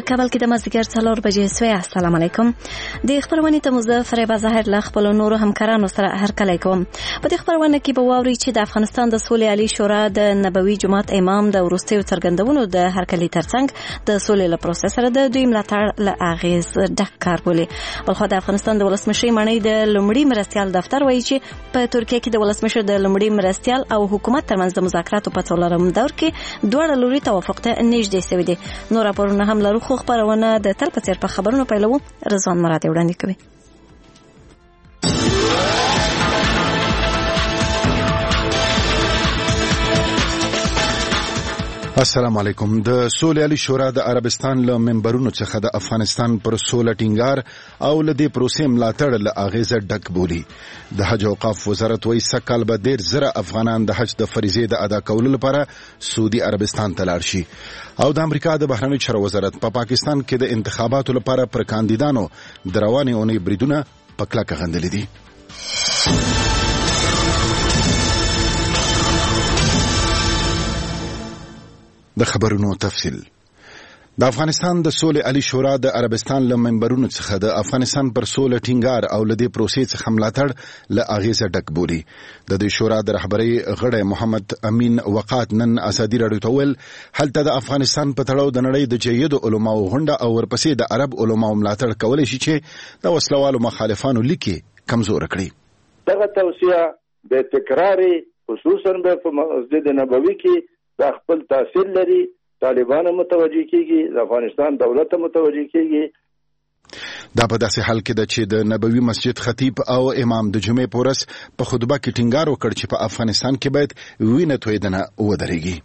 کابل کې د مازدیګر 4 بجې سوی. السلام علیکم. د خبرونه ته مزه فریبا ظاهر له خپل نورو همکارانو سره هرکلی کوم. په دې خبرونه کې به واوري چې د افغانستان د سولې عالی شورا د نبوي جماعت امام د وروستیو څرګندونو د هرکلی ترڅنګ د سولې له پروسس سره د دوی ملاتړ له اغیز ډک کار بولي. بلخو د افغانستان د ولسمشر معنی د لومړي مرستيال دفتر وایي چې په ترکیه کې د ولسمشر د لومړي مرستيال او حکومت ترمنځ د مذاکراتو په څلورم دور کې دوه لوري توافق ته نږدې شوي دي. نور راپورونه هم لرو، خو خبرونه د تل په څیر په خبرونو پیلوو. رضوان مراد وړاندې کوي. السلام علیکم. د سولې عالی شورا د عربستان له منبرونو څخه د افغانستان پر سوله ټینګار او له دې پروسې ملاتړ له اغیزه ډک بولی. د حج او اوقاف وزارت وایي سکهال به 10,000 افغانان د حج د فریضې د ادا کولو لپاره سعودي عربستان ته لاړ شي. او د امریکا د بهرنیو چارو وزارت په پاکستان کې د انتخاباتو لپاره پر کاندیدانو د روانې اونۍ بریدونه په کلکه غندلي دي. د خبرونو تفصیل. د افغانستان د سولې عالی شورا د عربستان له منبرونو څخه د افغانستان پر سوله ټینګار او له دې پروسې څخه ملاتړ له اغیزه ډک بولی. د دې شورا د رهبرۍ غړی محمد امین وقات نن ازادي راډیو ته ویل هلته د افغانستان په تړاو د نړۍ د جیدو علماو غونډه او ورپسې د عرب علماو ملاتړ کولی شي چې د وسلوالو مخالفانو لیکي کمزور کړي. دغه توصیه د تکراری خصوصا په مسجد نبوي کې دا خپل تاثیر لري. طالبان متوجه کیږي، د افغانستان دولت متوجه کیږي. دا په داسې حال کې ده چې د نبوي مسجد خطیب او امام د جمعې په ورځ په خطبه کې ټینګار وکړ چې په افغانستان کې باید وینه تویدنه ودرېږي.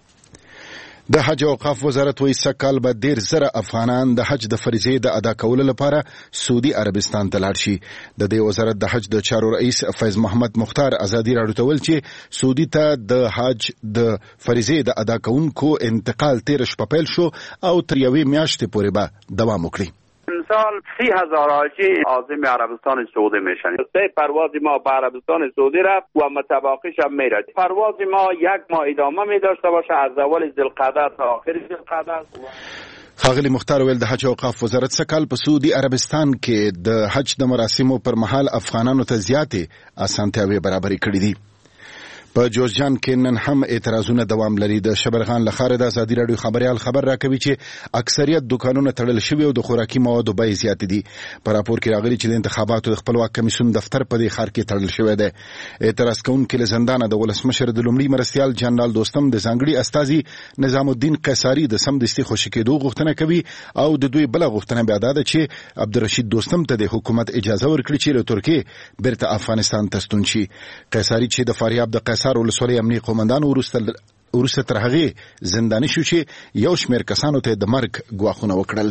د حج او اوقاف وزارت وایي سکهال به 10,000 افغانان د حج د فریضې د ادا کولو لپاره سعودي عربستان ته لاړ شي. د دې وزارت د حج د چارو رئیس فیض محمد مختار ازادي راډیو ته ویل چې سعودي ته د حج د فریضې د ادا کوونکو انتقال 13 شپه پیل شو او تر یوې میاشتې پورې به دوام وکړي. امسال 30,000 حاجی عازم عربستان سعودی میشن. پرواز ما به عربستان سعودی رفت و متباقیش هم میره. پرواز ما 1 ماه ادامه میداشته باشه از اول ذوالقعده تا آخر ذوالقعده. ښاغلي مختار ویل د حج او اوقاف وزارت سکهال په سعودي عربستان کې د حج د مراسمو پر مهال افغانانو ته زیاتې اسانتیاوې برابرې کړې دي. په جوزجان کې نن هم اعتراضونه دوام لري. د شبرغان له ښاره د ازادي راډیو خبريال خبر راکوي چې اکثریت دکانونه تړل شوي او د خوراکي موادو بیې زیاتې دي. په راپور کې راغلي چې د انتخاباتو د خپلواک کمیسیون دفتر په دې ښار کې تړل شوی دی. اعتراض کوونکي له زندانه د ولسمشر د لومړي مرستيال جنرال دوستم د ځانګړي استازي نظام الدین قیصاري د سمدستي خوشي کېدو غوښتنه کوي او د دوی بل غوښتنه بیا ده چې عبدالرشید دوستم ته د حکومت اجازه ورکړي چې له ترکیې بیرته افغانستان ته ستون شي. قیصاري چې د فاریاب د قیصار ولسوالۍ امنیه قومندان وروسته تر هغې زنداني شو چې یو شمېر کسانو ته د مرګ ګواښونه وکړل.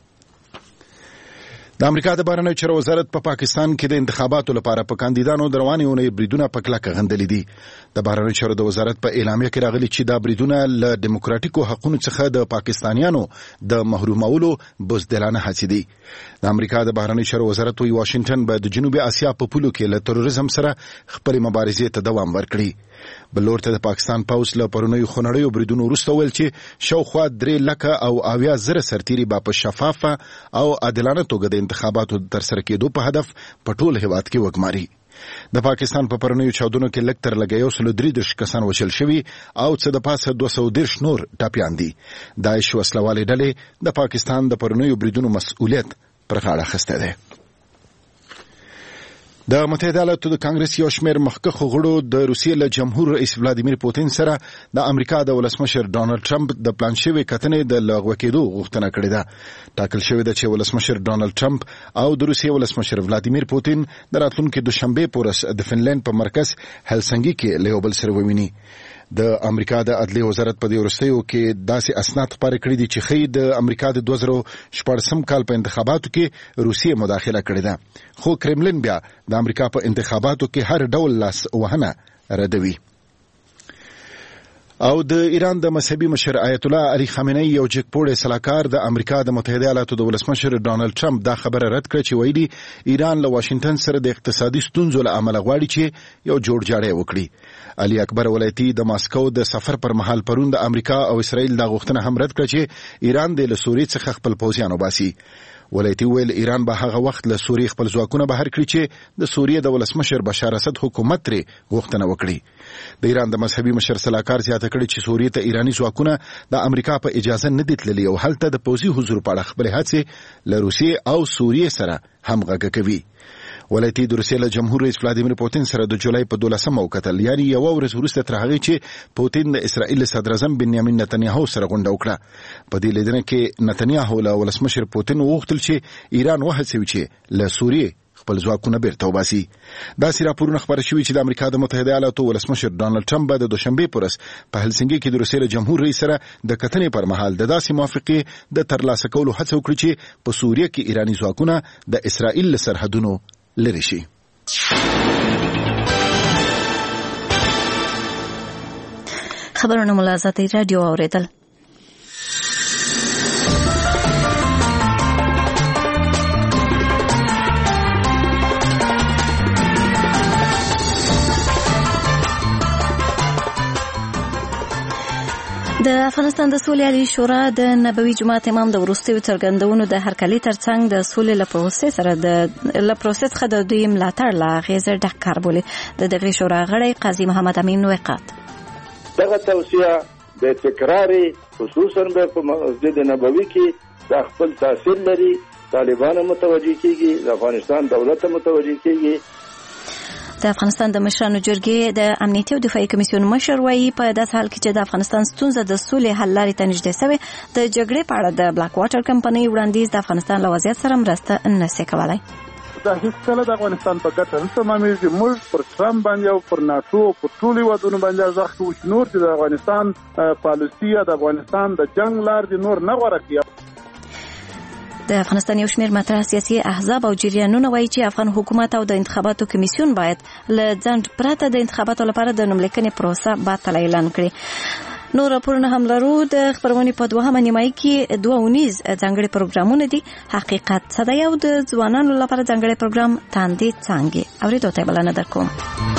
د امریکا د بهرنیو چارو وزارت په پاکستان کې د انتخاباتو لپاره په کاندیدانو د روانې اونۍ بریدونه په کلکه غندلي دي. د بهرنیو چارو د وزارت په اعلامیه کې راغلي چې دا بریدونه له دیموکراتیکو حقونو څخه د پاکستانیانو د محرومولو بزدلانه هڅې دي. د امریکا د بهرنیو چارو وزارت وایي واشنگټن به د جنوبي اسیا په پولو کې له تروریزم سره خپلې مبارزې ته دوام ورکړي. بلور ته د پاکستان پوځ له پرونیو خونړیو بریدونو وروسته ویل چې شاوخوا 3,70,000 سرتیري به په شفافه او عادلانه توګه د انتخاباتو د ترسره کېدو په هدف په ټول هېواد کې وګماري. د پاکستان په پرونیو چاودنو کې لږ تر لږه 133 کسان وژل شوي او څه د پاسه 230 نور ټپیان دي. داعش وسلوالې ډلې د پاکستان د پرونیو بریدونو مسؤلیت پر غاړه اخیستی دی. د متحده ایالاتو د کانګرس یو شمېر مخکښو غړو د روسیې له جمهور رئیس ولادیمیر پوتین سره د امریکا د ولسمشر ډانلډ ټرمپ د پلان شوې کتنې د لغوه کېدو غوښتنه کړې ده. ټاکل شوې ده چې ولسمشر ډانلډ ټرمپ او د روسیې ولسمشر ولادیمیر پوتین د راتلونکي دوشنبه په ورځ د فنلند په مرکز هلسنګي کې له یو بل سره وویني. د امریکا د عدلیې وزارت په دې وروستیو کې داسې اسناد خپاره کړي دي چې ښیي د امریکا د 2014 کال په انتخاباتو کې روسیې مداخله کړې ده، خو کرملین بیا د امریکا په انتخاباتو کې هر ډول لاس وهنه ردوي. او د ایران د مذهبي مشر آیت الله علي خامنه‌ای یو جګپوړی سلاکار د امریکا د متحده ایالاتو د ولسمشر ډانلډ ټرمپ دا خبره رد کړه چې ویلي ایران له واشنگټن سره د اقتصادي ستونزو له امله غواړي چې یو جوړجاړی وکړي. علي اکبر ولایتي د ماسکو د سفر پر مهال پرون د امریکا او اسرائیل د غوښتنه هم رد کړه چې ایران د سوریې څخه خپل پوځیان وباسي. ولایتي ویل ایران به هغه وخت له سوریې خپل ځواکونه بهر کړي چې د سوریې د ولسمشر بشار اسد حکومت ترې غوښتنه وکړي. د ایران د مذهبي مشر سلاکار زیاته کړي چې سوریې ته ایرانی ځواکونه د امریکا په اجازه نه دي تللي او هلته د پوځي حضور په اړه خبرې هڅې له روسیې او سوریې سره همغږي کوي. ولایتي د روسیې له جمهور رئیس ولادیمیر پوتین سره د جولای په 12مه وکتل، یعنی یو ورځ وروسته تر هغه چې پوتین د اسرائیل صدر اعظم بنیامین نتنیاهو سره غونډه وکړه. په دې لیدنه کې نتنیاهو له ولسمشر پوتین وغوښتل چې ایران وهڅوي چې له سوریې خپل ځواکونه بیرته وباسي. داسې راپورونه خبره شوي چې د امریکا د متحده ایالاتو ولسمشر ډانلډ ټرمپ به د دوشنبه په ورځ په هلسنګي کې د روسیې له جمهور رئیس سره د کتنې پر مهال د داسې موافقې د ترلاسه کولو هڅه وکړي چې په سوریه کې ایرانی ځواکونه د اسرائیل له سرحدونو لرې شي. خبرونه ملازمتي رادیو اوریدل. د افغانستان د سولې عالی شورا د نبوي جماعت امام د وروستیو څرګندونو د هرکلي ترڅنګ د سولې له پروسې څخه د دوی ملاتړ لا غیزه ډک کار بولي. د دغه شورا غړی قاضي محمد امین وقات دغه توصیه د تکرار خصوصا په مسجد نبوي کې د خپل تاثیر لري، طالبان متوجي کیږي، د افغانستان دولت متوجي کیږي. د افغانستان د مشرانو جرګې د امنیتي او دفاعي کمیسیون مشر وایي په داسې حال کې چې د افغانستان ستونزه د سولې حل لارې ته نږدې شوې، د جګړې په اړه د بلاک واټر کمپنۍ وړاندیز د افغانستان له وضعیت سره مرسته نشي کولای. دا هیڅکله د افغانستان په ګټه نه تمامېږي. موږ پر ټرمپ باندې او پر ناتو او پر ټولو هیوادونو باندې ځخ کوو چې نور د افغانستان پالیسي د افغانستان د جنگ لار دي نور نه غوره کړي. د افغانستان یو شمېر مطرح سیاسي احزاب او جریانونه وایي چې افغان حکومت او د انتخاباتو کمیسیون باید له ځنډ پرته د انتخاباتو لپاره د نوملیکنې پروسه باطله اعلان کړي. نور راپورونه هم لرو. د خبرونې په دوهمه نیمایي کې 2 اونیز ځانګړي پروګرامونه دي. حقیقت څه دی او د ځوانانو لپاره ځانګړي پروګرام تاندې څنګه اورېدو ته بلنه درکوم.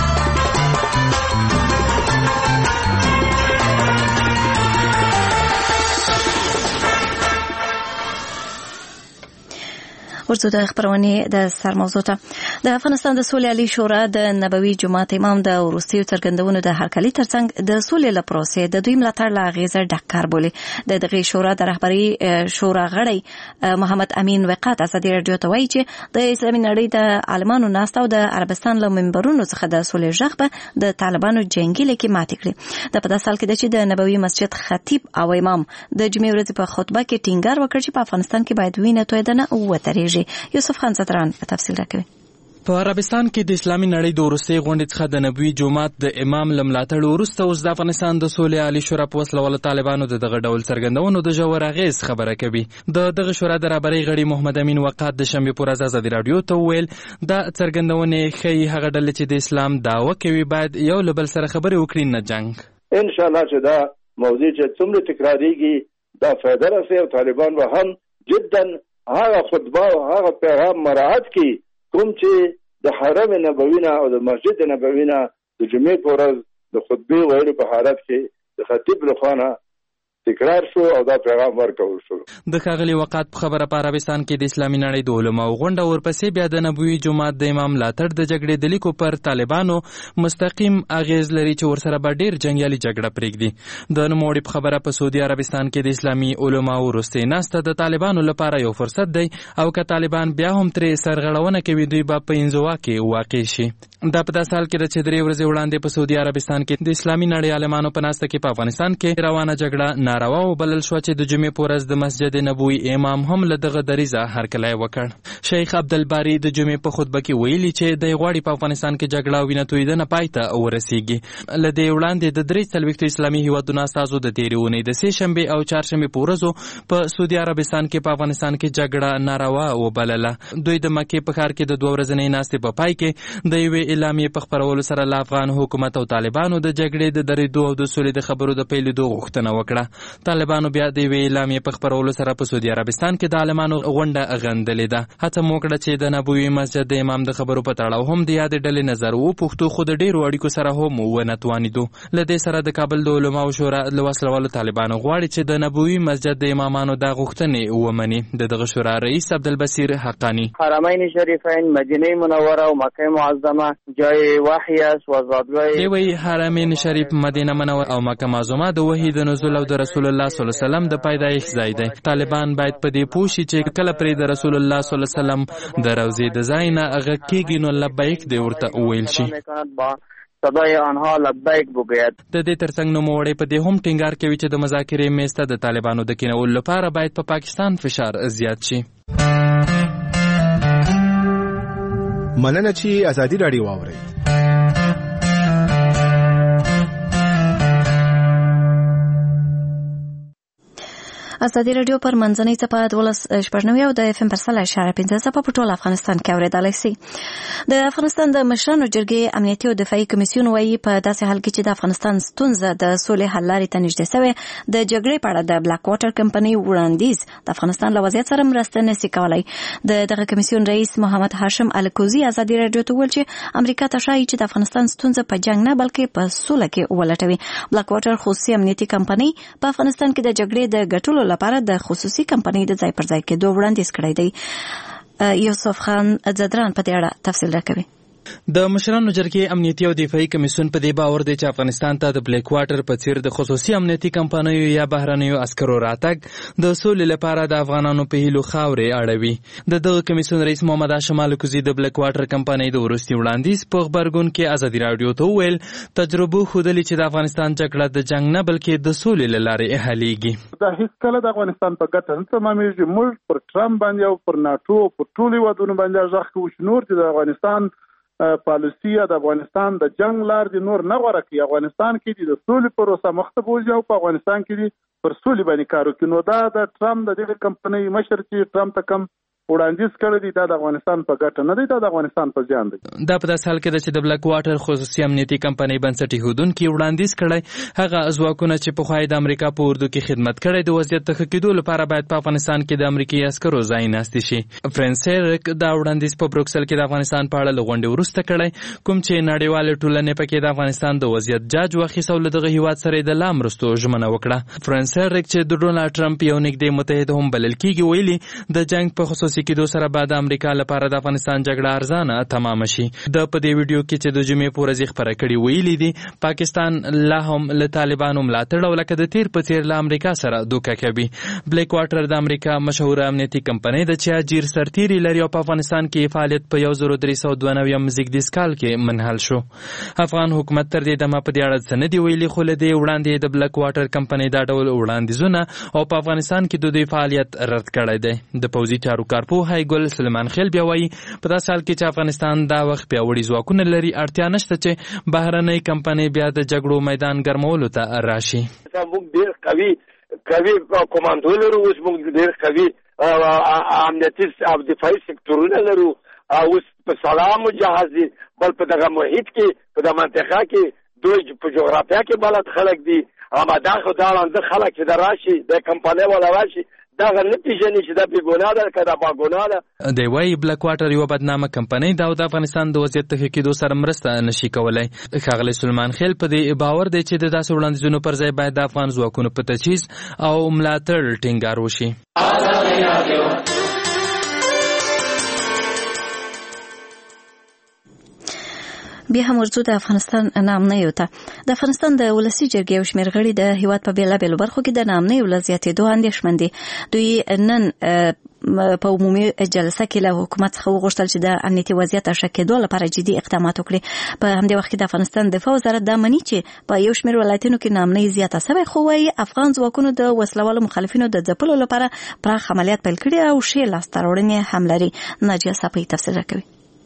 ورته د خبرونې د سر موضوع ته د افغانستان د سولې عالی شورا د نبوي جماعت امام د وروستیو څرګندونو د هرکلي ترڅنګ د سولې له پروسې د دوی ملاتړ لا غیزه ډک کار بولي. د دغه شورا د رهبري شورا غړی محمد امین وقات ازادي رادیو ته وایي چې د اسلامي نړۍ د عالمانو ناست او د عربستان له منبرونو څخه د سولې ژغ به د طالبانو جنگي لیکي ماتې کړي. د په داسې حال کې چې د نبوي مسجد خطیب او امام د جمعې ورځې په خطبه کې ټینګار وکړ چې په افغانستان کې باید وینه تویدنه وترېږي. یوسف خان زدران په تفصیل راکوي. په عربستان کې د اسلامي نړۍ د وروستۍ غونډې څخه د نبوي جماعت د امام له ملاتړ وروسته اوس د افغانستان د سولې عالی شورا په وسله واله طالبانو د دغه ډول څرګندونو د ژور اغېز خبره کوي. د دغه شورا د رهبرۍ غړي محمد امین وقات د شنبې په ورځ ازادي رادیو ته وویل دا څرګندونې ښیي هغه ډلې چې د اسلام دعوه کوي باید یو له بل سره خبرې وکړي، نه جنګ. ان شاء الله چې دا موضوع چې څومره تکرارېږي دا فایده رسوي او طالبان به هم جدا هغه خطبه او هغه پیغام مراعات کی کوم چې د حرم نبوي نه او د مسجد نبوي نه د جمعې په ورځ د خطبه ویلو په حالت کې د خطیب لخوا تکرار شو او دا پیغام ورکول شو. د ښاغلي وقات په خبره په عربستان کې د اسلامي نړۍ د علماو غونډه ورپسې بیا د نبوي جماعت د امام ملاتړ د جګړې د لیکو پر طالبانو مستقیم اغیز لري چې ورسره به ډیر جنګیالي جګړه پرېږدي. د نوموړي په خبره په سعودي عربستان کې د اسلامي علماو وروستۍ ناسته د طالبانو لپاره یو فرصت دی او که طالبان بیا هم ترې سرغړونه کوي دوی به په انزوا کې واقع شي. دا په داسې حال کې ده چې 3 ورځې وړاندې په سعودي عربستان کې د اسلامي نړۍ عالمانو په ناسته کې په افغانستان کې روانه جګړه ناروا وبلل شو چې د جمعې په ورځ د مسجد نبوي امام هم له دغه دریزه هرکلی وکړ. شیخ عبدالباری د جمعې په خطبه کې ویلي چې د غواړي په افغانستان کې جګړه او وینه تویېدنه پای ته ورسیږي. له دې وړاندې د 43 اسلامي هیوادونو استازو د تېرې اونۍ د سې شنبې او چهارشنبې په ورځو په سعودي عربستان کې په افغانستان کې جګړه ناروا وبلله. دوی د مکې په ښار کې د 2 ورځنۍ ناستې په پای کې د یوې اعلامیې په خپرولو سره له افغان حکومت او طالبانو د جګړې د درېدو او د سولې د خبرو د پیلېدو غوښتنه وکړه. طالبانو بیا د یوې اعلامیې په خپرولو سره په سعودي عربستان کې د عالمانو غونډه غندلې ده. هڅه مو وکړه چې د نبوي مسجد د امام د خبرو په تړاو هم د یادې ډلې نظر وپوښتو، خو د ډېرو اړیکو سره هم ونه توانېدو. له دې سره د کابل د علماو شورا له وسله والو طالبانو غواړي چې د نبوي مسجد د امامانو دا غوښتنې ومني. دغه شورا رئیس عبدالبصیر حقانی حرمین شریفین، مدینه منوره او مکه معظمه جای وحی است و زادگاه دی وی حرمین شریف، مدینه منوره او مکه معظمه د وحی د نزول او د رسول الله صلی الله علیه وسلم د پیدایښت ځای دی. طالبان باید په دې پوه شي چې کله پرې د رسول الله صلی الله علیه وسلم د روضې د ځای نه غږ کېږي نو لبیک دې ورته وویل شي. صدای آنها لبیک بگوید. د دې ترڅنګ نوموړی په دې هم ټینګار کوي چې د مذاکرې میز ته د طالبانو د کېنولو لپاره باید په پاکستان فشار زیات شي. مننه چې ازادي راډیو واورئ. ازادي راډیو پر منځنۍ څپه 12.9 او د FM پر 100.15 څپه په ټول افغانستان کې اورېدلای شي. د افغانستان د مشرانو جرګې امنیتي او دفاعي کمیسیون وايي په داسې حال کې چې د افغانستان ستونزه د سولې حل لارې ته نږدې شوې، د جګړې په اړه د بلاک واټر کمپنۍ وړاندیز د افغانستان له وضعیت سره مرسته نشي کولای. دغه کمیسیون رئیس محمد هاشم الکوزي ازادي راډیو ته وویل چې امریکا ته ښایي چې د افغانستان ستونزه په جنگ نه بلکې په سوله کې ولټوي. بلاک واټر خصوصي امنیتي کمپنۍ په افغانستان کې د جګړې د ګټلو لپاره د خصوصي کمپنۍ د ځای پر ځای کېدو وړاندیز کړی دی. یوسف خان زدران په دې اړه تفصیل راکوي. د مشرانو جرګې امنیتي او دفاعي کمیسیون په دې باور دی چې افغانستان ته د بلیک واټر په څیر د خصوصي امنیتي کمپنیو یا بهرنیو عسکرو راتګ د سولې لپاره د افغانانو په هیلو خاورې اړوي. دغه کمیسیون رئیس محمد هاشم الکوزي د بلیک واټر کمپنۍ د وروستي وړاندیز په خبرګون کې ازادي راډیو ته وویل تجربه ښودلې چې د افغانستان جګړه د جنگ نه بلکې د سولې له لارې حلیږي. دا هیڅکله د افغانستان په ګټه نه تمامېږي. موږ پر ټرمپ باندې او پر ناتو پر ټولو هیوادونو باندې غږ کوو چې نور چې د افغانستان پالیسي د افغانستان د جنگ لار دي نور نه غوړه کوي. افغانستان کې د سولې پروسه مخته بوځي او په افغانستان کې پر سولې باندې کار وکړي. نو دا د ټرمپ د دې کمپنۍ مشر چې ټرمپ ته کم وړاندیز کړی دی دا د افغانستان په ګټه نه دی، دا د افغانستان په زیان دی. دا په داسې حال کې ده چې د بلاک واټر خصوصي امنیتي کمپنۍ بنسټ ایښودونکي وړاندیز کړی هغه ځواکونه چې پخوا د امریکا په اردو کې خدمت کړی د وضعیت د ښه کېدو لپاره باید په افغانستان کې د امریکایي عسکرو ځای ناستې شي. فرانسیرک دا وړاندیز په بروکسل کې د افغانستان په اړه له غونډې وروسته کړی، کوم چې نړیوالې ټولنې پکې د افغانستان د وضعیت جاج واخیست او له دغه هیواد سره د لا مرستو ژمنه وکړه. فرانسیرک چې د ډونالډ ټرمپ یو نږدې متحد هم بلل کېږي ویلي د جنګ په خصوصي کېدو سره بعد امریکا لپاره د افغانستان جګړه ارزانه تمام شي. د په دې ویډیو کې چې د جمعې په ورځ خبره کړې ویلي دي پاکستان لا هم له طالبانو ملاتړ او لکه د تیر په څیر له امریکا سره دوکه کوي. بلیک واټر د امریکا مشهوره امنیتي کمپنۍ ده چې اجیر سرتیري لري او په افغانستان کې فعالیت په 1392 زیږدیز کال کې منحل شو. افغان حکومت تر دې دمه په دې اړه څه نه دی ویلي، خو له دې وړاندې د بلیک واټر کمپنۍ دا ډول وړاندیزونه او په افغانستان کې د دوی فعالیت رد کړی دی. د پوځي چارو کارپوه هایګل سلیمان خیل بیا وایي په داسې حال کې چې افغانستان دا وخت پیاوړي ځواکونه لري اړتیا نشته چې بهرنۍ کمپنۍ بیا د جګړو میدان ګرمولو ته راشي. موږ ډېر قوي کمانډو لرو، اوس موږ ډېر قوي امنیتي او دفاعي سکتورونه لرو، اوس په سلام جهاز دي بل په دغه محیط کې په دغه منطقه کې دوی په جغرافیا کې بلد خلک دي آماده خو دا لاندې خلک چې دا راشي د کمپنۍ والا راشي دا نه پیژني چې دا بېګناه ده که دا باګناه ده. دی وایي بلاک واټر یوه بدنامه کمپنۍ ده او د افغانستان د وضعیت ښه کېدو سره مرسته نشي کولی. ښاغلی سلیمان خیل په دې باور دی چې د داسې وړاندیزونو پر ځای باید د افغان ځواکونو په تجهیز او ملاتړ ټینګار وشي. بیا هم ورځو د افغانستان ناامنیو ته. د افغانستان د ولسي جرګې یو شمېر غړي د هیواد په بېلابېلو برخو کې د ناامنۍ له زیاتېدو اندېښمن دي. دوی نن په عمومي جلسه کې له حکومت څخه وغوښتل چې د امنیتي وضعیت ښه کېدو لپاره جدي اقدامات وکړي. په همدې وخت کې د افغانستان دفاع وزارت دا مني چې په یو شمېر ولایتونو کې ناامني زیاته شوې، خو وايي افغان ځواکونو د وسلوالو مخالفینو د ځپلو لپاره پراخ عملیات پیل کړي او ښې لاسته راوړنې هم لري. ناجیه صافی تفسیر کوي.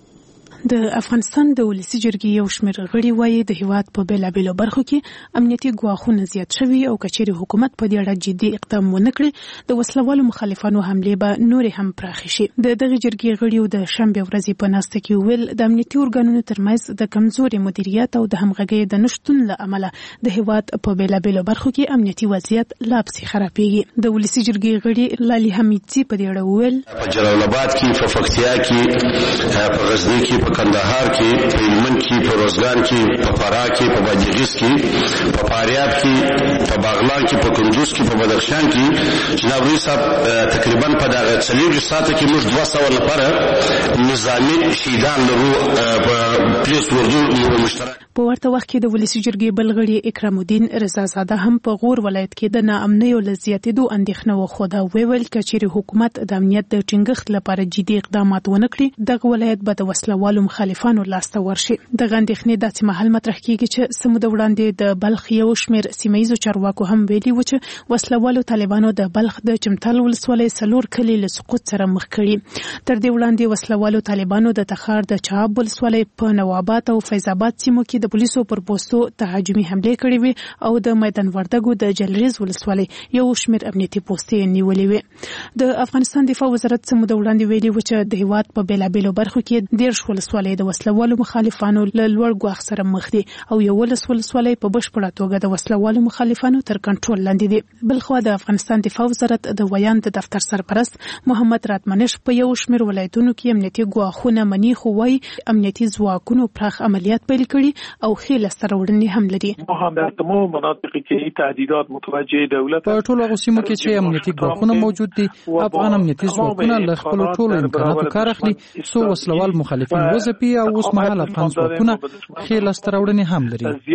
د افغانستان د ولسی جرګې یو شمېر غړي وایي د هیواد په بیلابېلو برخو کې امنیتي ګواښونه زیات شوي او کچېرې حکومت په دې اړه جدي اقدام ونه کړي د وسلوالو مخالفانو حملې به نورې هم پراخې شي. د دغه جرګې غړیو د شنبې ورځې په ناسته کې ویل د امنیتي ارګانونو ترمنځ د کمزوري مدیریت او د همغږۍ د نشتون له امله د هیواد په بیلابېلو برخو کې امنیتي وضعیت لا پسې خرابېږي. د ولسی جرګې غړي لالي حمیدزي په دې اړه ویل په جلال آباد کې، په فقطیا کې، په غزنی کې، په کندهار کې، په هلمند کې، په روزګان کې، په فراه کې، په بادغیس کې، په فاریاب کې، په باغلان کې، په کندوز کې، په بدخشان کې جناب رئیس صاحب تقریبا په دغه 40 ساعته کې موږ 200 لپاره نظامی شهیدان لرو په پولیس وردو مشترک. په ورته وخت کې د ولسی جرګې بل غړي اکرام الدین رضا زاده هم په غور ولایت کې د ناامنۍ او زیاتېدو اندېښنه وښوده. ویل کچېرې حکومت د امنیت د ټینګښت لپاره جدي اقدامات ونه کړي دغه ولایت به د وسلوالو مخالفانو لاسته ورشي. دغه اندېښنې داسې مهال مطرح کېږي چې څه موده وړاندې د بلخ یو شمېر سیمه ییزو چارواکو هم ویلي و چې وسلوالو طالبانو د بلخ د چمتال ولسوالۍ 4 کلي له سقوط سره مخ کړي. تر دې وړاندې وسلوالو طالبانو د تخار د چاب ولسوالۍ په نواباد او فیض آباد سیمو کې د پولیسو پر پوستو تهاجمي حملې کړې وي او د میدان وردګو د جلریز ولسوالۍ یو شمېر امنیتي پوستې نیولې وي. د افغانستان دفاع وزارت څه موده وړاندې ویلي و چې د هیواد په بیلابېلو برخو کې 13 ولسوالۍ د وسلوالو مخالفانو له لوړ ګواښ سره مخ دي او 11 ولسوالۍ په بشپړه توګه د وسلوالو مخالفانو تر کنټرول لاندې دي. بلخوا د افغانستان دفاع وزارت د ویان د دفتر سرپرست محمد راتمنش په یو شمېر ولایتونو کې امنیتي ګواښونه مني، خو وايي امنیتي ځواکونو پراخ عملیات پیل کړي او ښې لاسته راوړنې هم لري. در تمام مناطق کې تهدیدات متوجه دولت په ټولو هغو سیمو کې چې امنیتي ګواښونه موجود دي افغان امنیتي ځواکونه له خپلو ټولو امکاناتو کار اخلي څو وسلوال مخالفین وځپي او اوس مهال افغان ځواکونه ښې لاسته راوړنې هم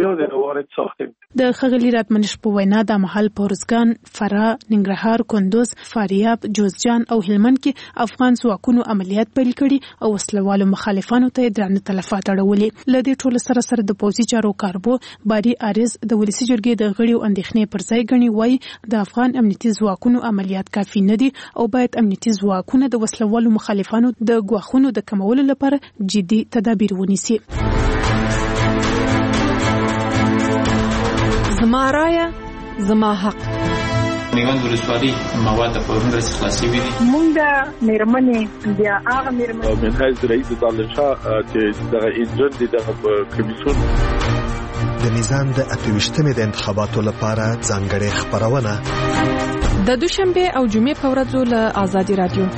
لري. د ښاغلي راتمنش په وینا دا مهال په روزګان، فراه، ننګرهار، کندوز، فاریاب، جوزجان او هلمند کې افغان ځواکونو عملیات پیل کړي او وسلوالو مخالفانو ته درانه تلفات اړولي. له دې ټولو سره د پوځي چارو کاربو باري عارض د ولسی جرګې د غړیو اندېښنې پر ځای ګڼي. وایي د افغان امنیتي ځواکونو عملیات کافي نه دي او باید امنیتي ځواکونه د وسلوالو مخالفانو د ګواښونو د کمولو لپاره جدي تدابیر ونیسي. زما رایه زما حق. میوند ولسوالۍ مواد په ورنده خلاصي وي. مونږ د میرمنې بیا هغه میرمنې من حیث رئیس دانشاه چې دغه انجن دي دغه کمیسیون د نظام د 28مې د انتخاباتو لپاره ځانګړې خبرونه د دوشنبه او جمعې په ورځو له آزادي رادیو.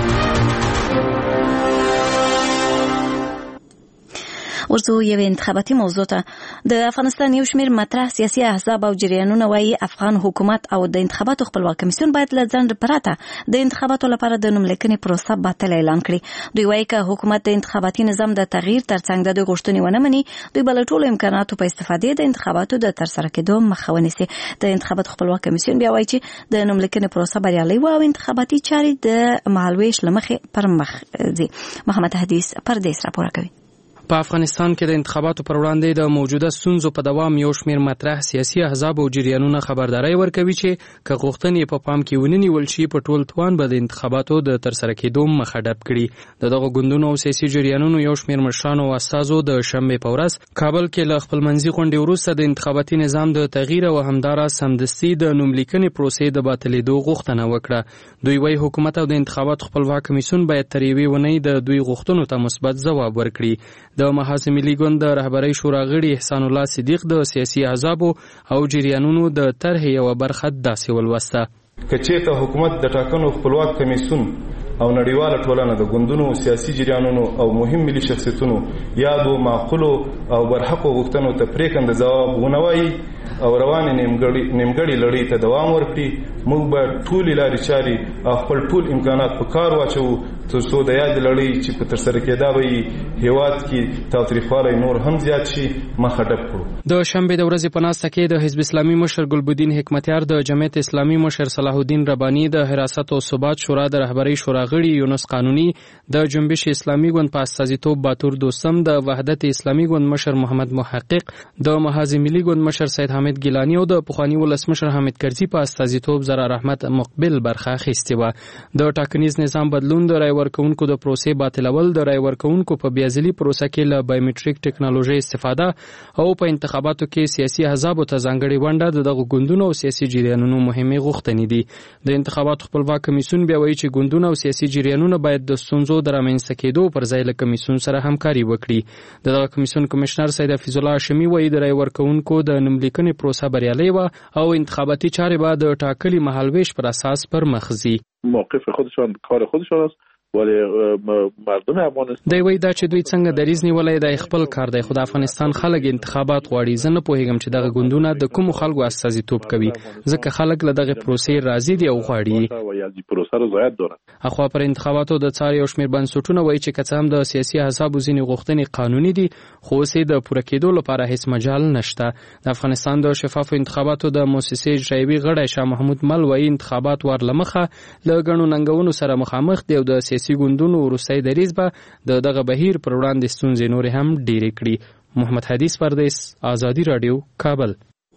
ورځو یو انتخاباتي موضوع ته د افغانستان یو شمېر مطرح سیاسي احزاب او جریانونه وایي افغان حکومت او د انتخاباتو خپلواک کمیسیون باید له ځنډ پرته د انتخاباتو لپاره د نوملیکنې پروسه باطله اعلان کړي. دوی وایي که حکومت د انتخاباتي نظام د تغییر ترڅنګ د دوی غوښتنې ونه مني دوی به له ټولو امکاناتو په استفادې د انتخاباتو د ترسره کېدو مخه ونیسي. د انتخاباتو خپلواک کمیسیون بیا وایي چې د نوملیکنې پروسه بریالۍ وه او انتخاباتي چارې د مهالویش له مخې پر مخ ځي. محمد حدیث پردیس راپور کوي. په افغانستان کې د انتخاباتو پر وړاندې د موجوده ستونزو په دوام یو شمېر مطرح سیاسي احزاب او جریانونه خبرداري ورکوي چې که غوښتنې په پام کې ونه نیول شي په ټول توان به د انتخاباتو د ترسره کېدو مخه ډپ کړي. د دغه ګوندونو او سیاسي جریانونو یو شمېر مشرانو او استازو د شنبې په ورځ کابل کې له خپلمنځي غونډې وروسته د انتخاباتي نظام د تغییر او همداراز سمدستي د نوملیکنې پروسې د باطلېدو غوښتنه وکړه. دوی وايي حکومت او د انتخاباتو خپلواک کمیسیون باید تر یوې اونۍ د دوی غوښتنو ته مثبت ځواب ورکړي. د محاذ ملي ګوند د رهبرۍ شورا غړي احسان الله صدیق د سیاسي احزابو او جریانونو د طرحې یوه برخه داسې ولوسته. که چېرته حکومت د ټاکنو خپلواک کمیسیون او نړیواله ټولنه د ګوندونو سیاسي جریانونو او مهم ملي شخصیتونو یادو معقولو او برحقو غوښتنو ته پرېکنده ځواب ونه وایي او روانې نیمګړې لړۍ ته دوام ورکړي. موږ به ټولې لارې چارې او خپل ټول امکانات په کار واچوو تر څو د یاد لړۍ چې په ترسره کېدا به یې هېواد کې تاوتریخوالی نور هم زیات شي مخه ډپ کړو. د شنبې د ورځې په ناسته کې د حزب اسلامي مشر ګلبدین حکمتیار، د جمعیت اسلامي مشر صلاح الدین رباني، د حراست او ثبات شورا د رهبرۍ شورا غړي یونس قانوني، د جنبش اسلامي ګوند په استازیتوب باتور دوستم، د وحدت اسلامي ګوند مشر محمد محقق، د محاذ ملي ګوند مشر سید حامد ګیلانی او د پخوانی ولسمشر حامد کرزي په استازیتوب زرار احمد مقبل برخه اخیستې وه. د ټاکنیز نظام بدلون، د رای ورکونکو د پروسې باطلول، د رای ورکونکو په بیازلي پروسه کې له بایومټریک ټکنالوژي استفاده او په انتخاباتو کې سیاسي احزابو ته ځانګړې ونډه د دغو ګوندونو او سیاسي جریانونو مهمې غوښتنې دي. د انتخاباتو خپلواک کمیسیون بیا وایي چې ګوندونه او سیاسي جریانونه باید د ستونزو د رامنځته کېدو پر ځای له کمیسیون سره همکاري وکړي. دغه کمیسیون کمشنر سید حفیظ الله هاشمي وایي د رای ورکونکو د نوملیکنې پروسه بریالۍ وه او انتخاباتي چارې به د ټاکلي مهالویش پر اساس پر مخ ځي. موقف خودشان کار خودشان است ولی مردم افغانستان دی وایي دا چې دوی څنګه دریځ نیولی دی خپل کار دی، خو د افغانستان خلک انتخابات غواړي. زه نه پوهیږم چې دغه ګوندونه د کومو خلکو استازیتوب کوي، ځکه خلک له دغه پروسې راضي دي او غواړي. اخوا پر انتخاباتو د څار یو شمېر بنسټونه وایي چې که څه هم د سیاسي احزابو ځینې غوښتنې قانوني دي، خو اوس یې د پوره کېدو لپاره هیڅ مجال نشته. د افغانستان د شفافو انتخاباتو د موسسې اجرایوي غړی شاه محمود مل وایي انتخابات ور له مخه له ګڼو ننګونو سره مخامخ دی او د سیاسي ګوندونو وروستی دریځ به د دغه بهیر پر وړاندې ستونزې نورې هم ډېرې کړي. محمد حدیث پردیس، آزادي راډیو، کابل.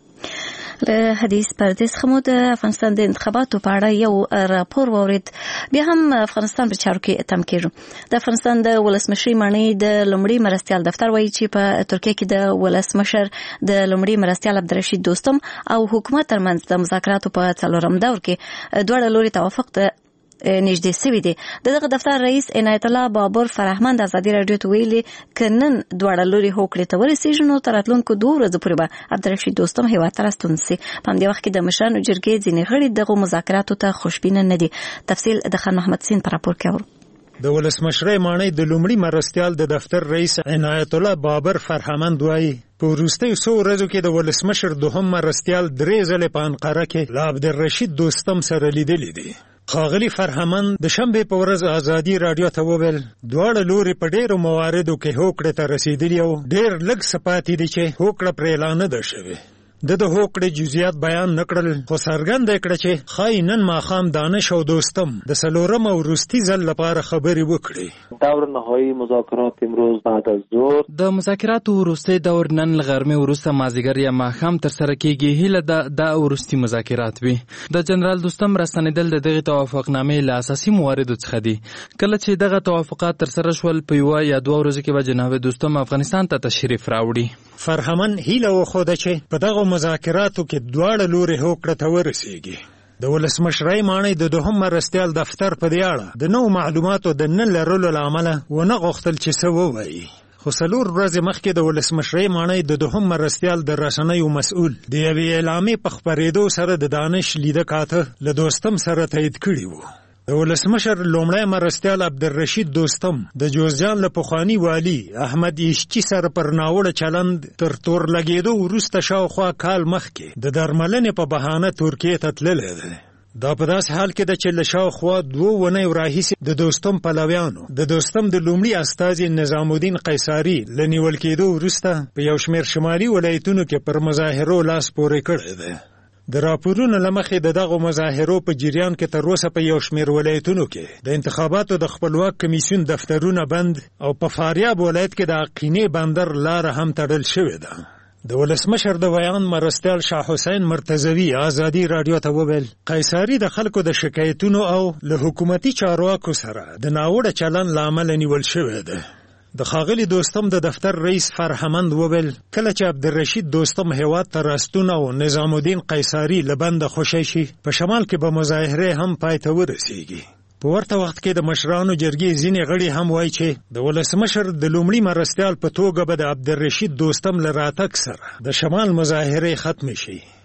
له حدیث پردیس خمو د افغانستان د انتخاباتو په اړه یو راپور واورید. بیا هم افغانستان په چارو کې تم کېږو. د افغانستان د ولسمشرۍ ماڼۍ د لومړي مرستیال دفتر وایي چې په ترکیه کې د ولسمشر د لومړي مرستیال عبدالرشید دوستم او حکومت ترمنځ د مذاکراتو په څلورم دور کې دواړه لوري توافق ته نږدې سوي دي. دغه دفتر رئیس عنایت الله بابر فرهمند ازادي راډیو ته ویلي که نن دواړه لوري هوکړې ته ورسېږي نو تر راتلونکو 2 ورځو پورې به عبدالرشید دوستم هېواد ته راستون سي. په همدې وخت کې د مشرانو جرګې ځینې غړي دغو مذاکراتو ته خوشبینه نه دي. تفصیل د خان محمد سین په راپور کې اورو. د ولسمشرۍ ماڼۍ د لومړي مرستیال د دفتر رئیس عنایت الله بابر فرهمند وایي په وروستیو څو ورځو کې د ولسمشر دوهم مرستیال 3 ځلې په انقره کې له عبدالرشید دوستم سره لیدلي دي. ښاغلي فرهمند د شنبې په ورځ ازادي راډیو ته وویل دواړه لوري په ډېرو مواردو کې هوکړې ته رسېدلي او ډېر لږ څه پاتې دي چې هوکړه پرې اعلان نه ده شوې. د هوکړې جزئیات بیان نه کړل، خو څرګنده کړه چې ښایي نن ماښام دانش او دوستم د څلورم او وروستي ځل لپاره خبرې وکړي. دور نهایی مذاکرات امروز بعد از ظهر د مذاکراتو وروستی دور نن له غرمې وروسته مازدیګر یا ماښام ترسره کېږي. هیله دا وروستي مذاکرات وي. د جنرال دوستم راستنېدل د دغې توافقنامې له اساسي مواردو څخه دي. کله چې دغه توافقات ترسره شول په 1 یا 2 ورځو کې به جناب دوستم افغانستان ته تشریف راوړي. فرهمند هیله وښوده چې په دغه مذاکراتو کې دواړه لوري هوکړه ته ورسېږي. د ولسمشرۍ ماڼۍ د دوهم مرستیال دفتر په دې اړه د نوو معلوماتو د نه لرلو له امله ونه غوښتل چې څه ووایي. خو 4 ورځې مخکې د ولسمشرۍ ماڼۍ د دوهم مرستیال د رسنیو مسؤل د یوې اعلامیې په خپرېدو سره د دانش لیده کاته له دوستم سره تایید کړي وو. د ولسمشر لومړی مرستیال عبدالرشید دوستم د جوزجان له پخواني والي احمد ایشچي سره پر ناوړه چلند تر تور لګېدو وروسته شاوخوا کال مخکې د درملنې په بهانه ترکیې ته تللی دی. دا په داسې حال کې ده چې له شاوخوا 2 اونیو راهیسې د دوستم پلویانو د دوستم د لومړي استازي نظام الدین قیصاري له نیول کېدو وروسته په یو شمېر شمالي ولایتونو کې پر مظاهرو لاس پورې کړی دی. د راپورونو له مخې د دغو مظاهرو په جریان کې تر اوسه په یو شمېر ولایتونو کې د انتخاباتو د خپلواک کمیسیون دفترونه بند او په فاریاب ولایت کې د عقینې بندر لاره هم تړل شوې ده. د ولسمشر د ویان مرستیال شاه حسین مرتضوي ازادي راډیو ته وویل قیصاري د خلکو د شکایتونو او له حکومتي چارواکو سره د ناوړه چلند له امله نیول شوی ده. د ښاغلي دوستم د دفتر رئیس فرهمند وویل کله چې عبدالرشید دوستم هېواد ته راستون او نظام الدین قیصاري له بنده خوشی شي په شمال کې به مظاهرې هم پای ته ورسیږي. په ورته وخت کې د مشرانو جرګې ځینې غړي هم وایي چې د ولسمشر د لومړي مرستیال په توګه به د عبدالرشید دوستم له راتګ سره د شمال مظاهرې ختم شي.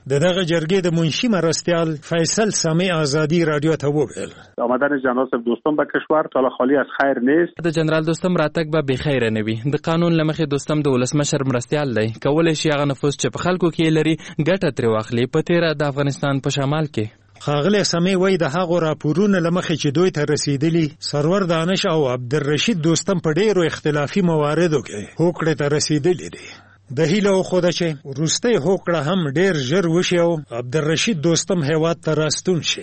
دغه جرګې د منشي مرستیال فیصل سامع آزادی رادیو ته وویل آمدن جناب دوستم به کشور تا خالی از خیر نیست. د جنرال دوستم راتګ به بخیر نه وي. د قانون لمخې دوستم د ولسمشر مرستیال دی، کولای شي هغه نفوذ چې په خلکو کې لري ګټه ترې واخلي په تیره د افغانستان په شمال کې. ښاغلی سامع وایي د هغو راپورونو له مخې چې دوی ته رسیدلي سرور دانش او عبدالرشید دوستم په ډېرو اختلافي مواردو کې هوکړې ته رسیدلي دي. د هیله وښوده چې وروستۍ هوکړه هم ډېر ژر وشي او عبدالرشید دوستم هیواد ته راستون شي.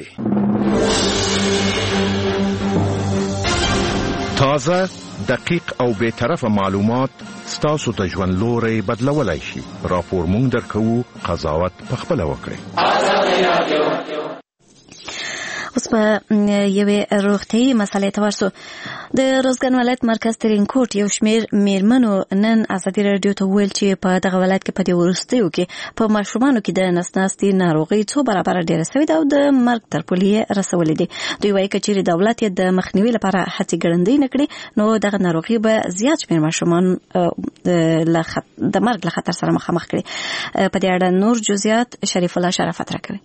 تازه، دقیق او بی‌طرفه معلومات ستاسو د ژوند لوری بدلولای شي. راپور مونږ درکوو، قضاوت پخپله وکړئ. اوس په یوې روغتیایي مسلې ته ورسو. د روزګان ولایت مرکز ترینکوټ یو شمېر میرمنو نن ازادي راډیو ته وویل چې په دغه ولایت کې په دې وروستیو کې په ماشومانو کې د نس ناستي ناروغي څو برابره ډېره سوې ده او د مرګ تر پولې یې رسولې دي. دوی وایي که چیرې دولت یې د مخنیوي لپاره هڅې ګړندۍ نه کړي نو دغه ناروغي به زیات شمېر ماشومان د مرګ له خطر سره مخامخ کړي. په دې اړه نور جزئیات شریف الله شرافت راکوي.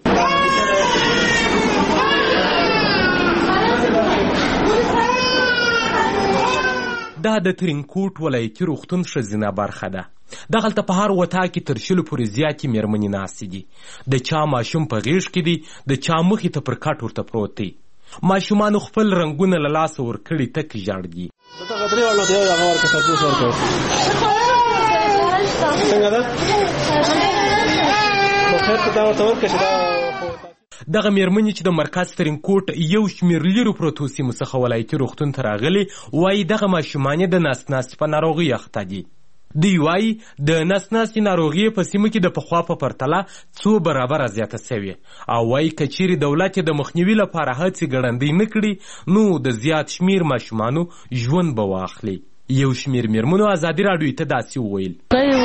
دا د ترینکوټ ولایتي روغتون ښځینه برخه ده. دغلته په هر وطا کې تر 100 پورې زیاتې میرمنې ناستې دي. د چا ماشوم په غېږ کې دی، د چا مخې ته پر کټ ورته پروت دی. ماشومانو خپل رنګونه له لاسه ورکړي تک ژړ دي. دغه میرمنې چې د مرکز ترینکوټ یو شمېر لیرو پرتو سیمو څخه ولایتي روغتون ته راغلي وایي دغه ماشومان یې د نس ناستي په ناروغۍ اخته دي. دوی وایي د نس ناستي ناروغي په سیمو کې د پخوا په پرتله 2 برابره زیاته سوې او وایي که چیرې دولت یې د مخنیوي لپاره هڅې ګړندۍ نه کړي نو د زیات شمېر ماشومانو ژوند به واخلي. یو شمېر میرمنو ازادي راډیو ته داسې وویل.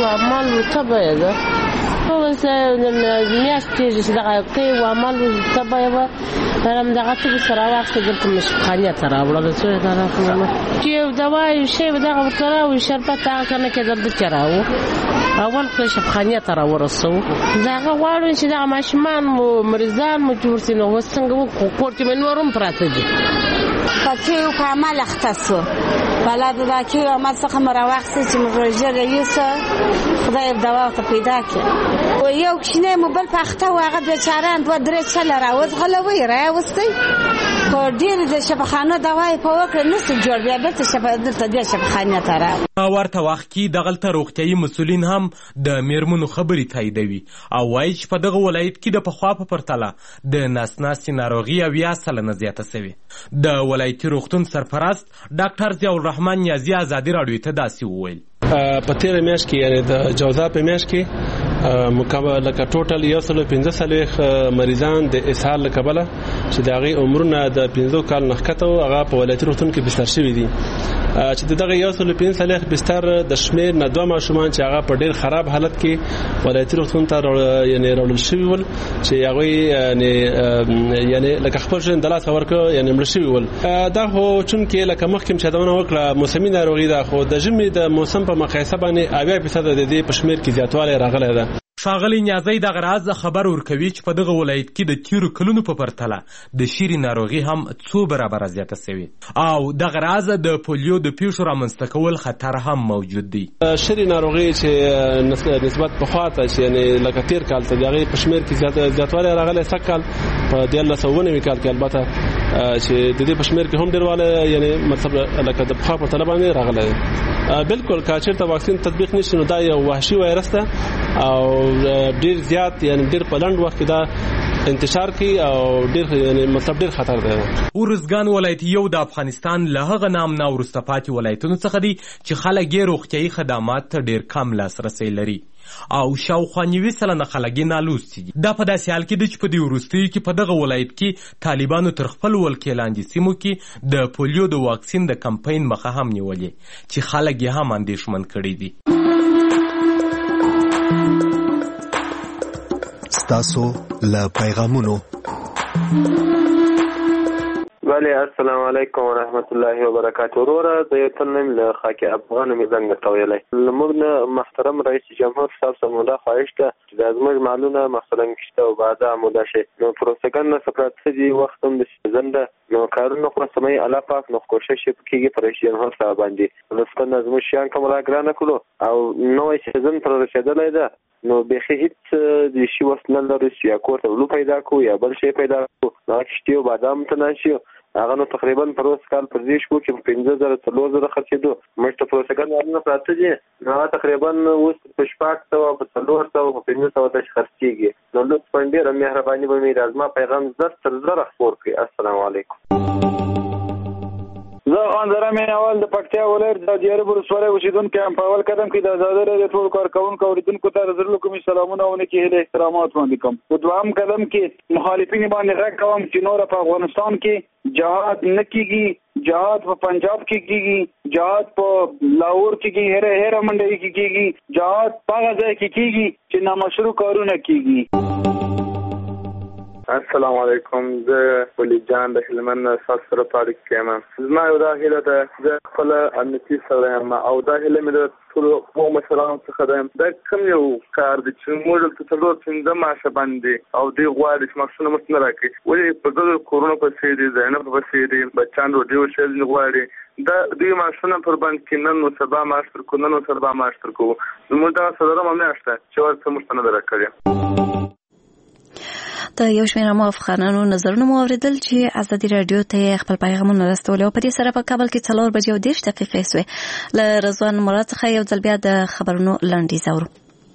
میاشت کېږي چې دغه قی و عمل تبه یې وه هرم دغه ته به سره واخېستې دلته مشفخانې ته راوړله څو یې ته راکړله چې یو دوا یو شی به دغه ورته راوړي شربت هغه که نه کېدل دلته راوړو اول خو یې شفخانې ته راورسوو زه هغه غواړم چې دغه ماشومان مو مریضان مو جوړ سي نو اوس څنګه وکړو کور کې مې نور هم پراته دي په کیو په عمل اخته سو بالا د دا کیو عمل څخه مې راواخېستې چې مې ژر یوسه خدای دوا ورته پیدا کړي و یو کښینی مو بل په اخته و هغه بېچاران 2-3 چله راوځغلوئ راوستئ په ډېرې د شفاخانو دوا یې په وکړه نسو جوړ بیا بېرته دلته دې شفاخانې ته راغلو. ورته وخت کې دغلته روغتیایي مسؤلین هم د میرمنو خبرې تاییدوي او وایي چې په دغه ولایت کې د پخوا په پرتله د نس ناستي ناروغي 80% زیاته سوې. د ولایتي روغتون سرپرست ډاکټر ضیاءالرحمن نیازي ازادي راډیو ته داسې وویل. په تیره میاشت کې یعنې د جوزا په میاشت کې مکمل لکه ټوټل 145 مریضان د اسهال له کبله چې د هغې عمرونه د 15 کال نه ښکته وو هغه په ولایتي روغتون کې بستر شوي دي چې د دغه 145 بستر د شمېر نه 2 ماشومان چې هغه په ډېر خراب حالت کې ولایتي روغتون ته یعنې راوړل شوي ول چې هغوی یعنې لکه خپل ژوند د لاسه ورکړه یعنې مړه شوي ول. دا خو چونکې لکه مخکې مې چې یادونه وکړه موسمي ناروغي ده خو د ژمي د موسم په مقایسه باندې 80% د دې په شمېر کې زیاتوالی راغلی ده. ښاغلی نیازی دغه راز خبر ورکوي چې په دغه ولایت کې د تیرو کلونو په پرتله د شیرې ناروغي هم 2 برابره زیاته سوې او دغه راز د پولیو د پیښو رامنځته کول خطر هم موجود دی. شیرې ناروغي چې نسبت پخوا ته چې یعنې لکه تیر کال ته د هغې په شمېر کې زیاتوالی راغلی سږ کال په 1999 کال کې البته چې د دې په شمېر کې هم ډېروالی یعنې مطلب لکه د پخوا په پرتله باندې راغلی دی. بالکل که چېرته واکسین تطبیق نشي نو دا یو وحشي وایرس ده او ډیر زیات یعنی ډیر په لنډ وخت کې دا انتشار کوي او ډیر یعنی مطلب ډیر خطر دی. ارزګان ولایت یو د افغانستان له هغه نامنا وروسته پاتې ولایتونو څخه دی چې خلک یې روغتیایي خدمات ته ډیر کم لاسرسی لري او شاوخوا 90% خلک یې نالوستي دي. دا په داسې حال کې دی چې په دې وروستیو کې په دغه ولایت کې طالبانو تر خپل ولکې لاندې سیمو کې د پولیو د واکسین د کمپاین مخه هم نیولې چې خلک یې هم اندېښمن کړي دي. ستاسو له پیغامونو و بله السلام علیکم و رحمت الله و برکاته. وروره د یو تن نیم له خاک افغان مې زنګ تویلی لموږ نه محترم رئیس جمهور صاحب سره مولا خواهش ده چې د زموږ معلومه مثلا کشته او بعد عموده شي نو پروسګن نه سپرات دي وخت هم د زنده نو کارونه خو سمي الله پاک نو کوشش کیږي پر رئیس جمهور صاحب باندې نو څنګه زموږ شیان کوم راګرانه کړو او نو سیزن پر رسیدلای ده نو به هیڅ د شی وسنل لري چې کوته ولو پیدا کو یا بل شي پیدا کو نو کشته او بادام تناشي هغه نو تقریبا پر اوس کال پر دې شو کې 15000 3000 خرڅېدو مشته پروسګن ورنه پراته دي نو تقریبا اوس په شپږ سو په 300 په 500 د خرڅيږي نو لطف پندې مهرباني به مې لازمه پیغام زر خبر کړئ. السلام علیکم. زه خان زره مې اول د پکتیا ولایت د دیار ولسوالۍ اوسیدونکو یم. په اول قدم کې د آزادۍ راډیو ټول کارکونکو اوریدونکو ته زر کوم سلامونه او نیکې هیلې احترامات وړاندې کوم. په دوام قدم کې مخالفین باندې غږ کوم چې نور په افغانستان کې جهاد نه کیږي، جهاد په پنجاب کې کیږي، جهاد په لاهور کې کیږي، هره منډي کې کیږي، جهاد په غزا کې کیږي چې نامشروع کارونه کیږي. السلام علیکم. زه ولی جان د هلمند سره پاړک کېم. زما یو دا هیله ده چې خپل امنیتي سره یم او دا هیله مې د ټول قوم مشرانو څخه ده دا کوم یو کار دی چې موږ ته ټول څنګه ماشه باندې او دی غواړي چې مخصوص مستنه راکړي ولې په دغه کورونا په سې دي زینب په سې دي بچان ورډیو شل غواړي دا دوی ماشونه پر باندې کینن نو سبا ماشتر کو نن سبا ماشتر کو موږ دا سره مې اشته چې ورته مستنه راکړي. د یو شمېر موافقانو نظرونه مو اوریدل چې ازادي راډیو ته خپل پیغامونه رسول او په دې سره په کابل کې 4 بجې او 10 دقیقې سوې له رضوان مراد څخه یو ځل بیا د خبرونو لنډیز اورو.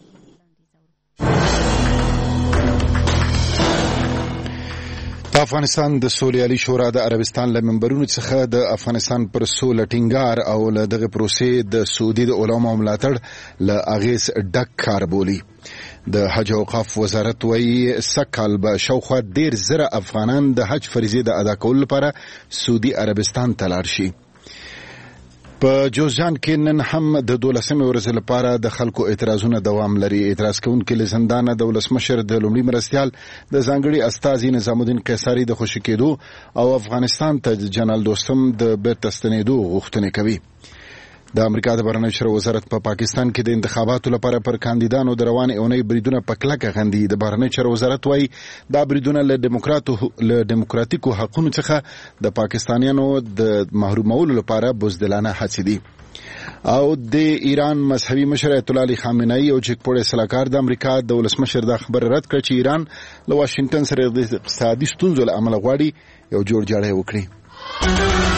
د افغانستان د سولیالي شورا د عربستان له منبرونو څخه د افغانستان پر سوله ټینګار او له دغه پروسې د سعودي د علماو ملاتړ له اغیز ډک کار بولي. د حج او اوقاف وزارت وایي سکهال به شاوخوا 10,000 افغانان د حج فریضې د ادا کولو لپاره سعودي عربستان ته لاړ شي. په جوزجان کې نن هم د 12مې ورځې لپاره د خلکو اعتراضونه دوام لري. اعتراض کوونکي له زندانه د ولسمشر د لومړي مرستیال د ځانګړي استازي نظام الدین قیصري د خوشي کېدو او افغانستان ته جنرال دوستم د بیرته ستنېدو غوښتنې کوي. د امریکا د بهرنیو چارو وزارت په پاکستان کې د انتخاباتو لپاره پر کاندیدانو د روانې اونۍ بریدونه په کلکه غندي. د بهرنیو چارو وزارت وایي دا بریدونه له دیموکراتیکو حقونو څخه د پاکستانیانو د محرومولو لپاره بزدلانه هڅې دي. او د ایران مذهبي مشر ایت الله علي خامنه‌ای او جګپوړی سلاکار د امریکا د ولسمشر دا خبر رد کړ چې ایران له واشنگټن سره د اقتصادي ستونزو له امله غواړي یو جوړجاړی وکړي.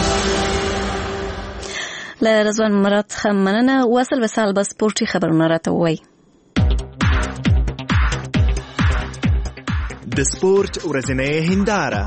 له رضوان مراد څخه مننه. وصل وسال به سپورتي خبرونه راته وایي. د سپورت ورځنۍ هنداره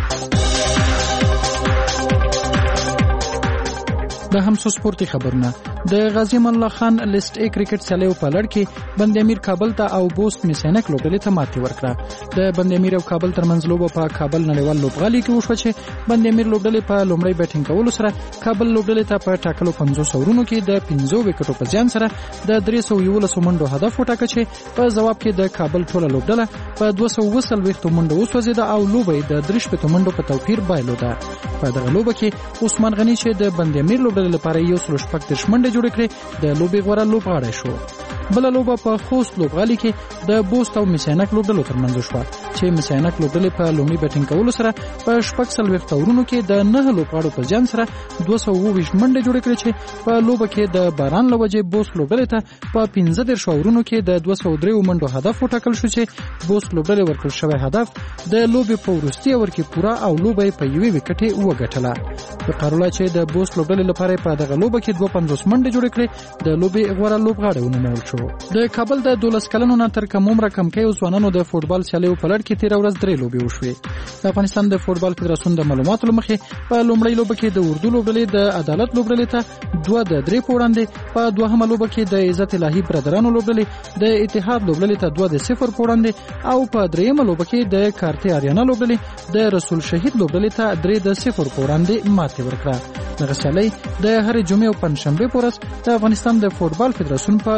د همسو سپورتي خبرونه. د غازی امان الله خان لیست ا کرکټ سیالیو په لړ کې بند امیر کابل ته او بوست میسینک لوبډلې ته ماتې ورکړه. د بند امیر او کابل ترمنځ لوبه په کابل نړیوال لوبغالي کې وشوه چې بند امیر لوبډلې په لومړی بیټینګ کولو سره کابل لوبډلې ته په ټاکلو 50 اورونو کې د 15 وکټو په زیان سره د 311 منډو هدف وټاکه چې په جواب کې د کابل ټوله لوبډله په 220 منډو وسوځیده او لوبه د 3 منډو په توپیر بایلوده. په دغه لوبه کې عثمان غنی چې د بند امیر لوبډلې لپاره یو 36 منډه جوړ کړې د لوبي غوړه لوبغاړی شو. بل لوبه په خوست لوبغالي کې د بوست او میسینک لوبډلو ترمنځ شو چې میسینک لوبډلې په لومړي بیټینګ کولو سره په 14 اورونو کې د 9 لوبغاړو په ځان سره 220 منډه جوړ کړې چې په لوبه کې د باران لوجې بوست لوبډلې ته په 15 اورونو کې د 203 منډو هدف وټاکل شو چې بوست لوبډلې ورکړل شوی هدف د لوبي په وروستي اور کې پورا او لوبه په یوې وکټې وګټله. په قارولا چې د بوست لوبډلې لپاره په دغه لوبه کې 250 منډه جوړ کړې د لوبي غوړه لوبغاړی ونومول شو. د کابل د 12 کلنو نه تر کم عمره کم کې ځوانانو د فوټبال سیالیو په لړ کې 13 ورځ درې لوبې وشوې. د افغانستان د فوټبال فدراسیون د معلوماتو لمخې په لومړی لوبه کې د اردو لوبډلې د عدالت لوبډلې ته 2-3 په وړاندې، په دوهمه لوبه کې د عزت الهي برادرانو لوبډلې د اتحاد لوبډلې ته 2-0 په وړاندې او په دریمه لوبه کې د کارتي اریانا لوبډلې د رسول شهید لوبډلې ته 3-0 په وړاندې ماتې ورکړه. دغه سیالي د هر جمعې او پنځشنبه په ورځ د افغانستان د فوټبال فدراسیون په لوبغالو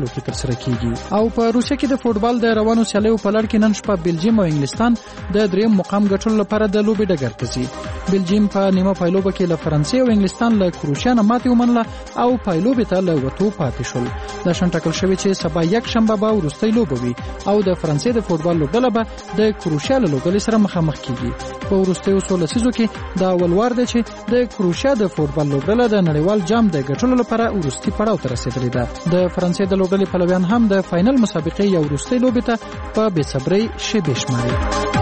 کالو کې ترسره کیږي. او په روسیه کې د فوټبال د روانو سیالیو په لړ کې نن شپه بلجیم او انګلستان د دریم مقام ګټلو لپاره د لوبې ډګر ته ځي. بلجیم په نیمه پایلوبه کې له فرانسې او انګلستان له کروشیا نه ماتې ومنله او پایلوبې ته له وتو پاتې شول. دا شان ټاکل شوی چې سبا یک شنبه به وروستۍ لوبه وي او د فرانسې د فوټبال لوبډله به د کروشیا له لوبډلې سره مخامخ کیږي. په وروستیو 16 لسیزو کې دا اول وار دی چې د کروشیا د فوټبال لوبډله د نړیوال جام د ګټلو لپاره وروستي پړاو ته رسیدلې ده. د فرانسې د لوبډلې پلویان هم د فائنل مسابقې یو وروستۍ لوبې ته په بې صبرۍ شیبې شماري.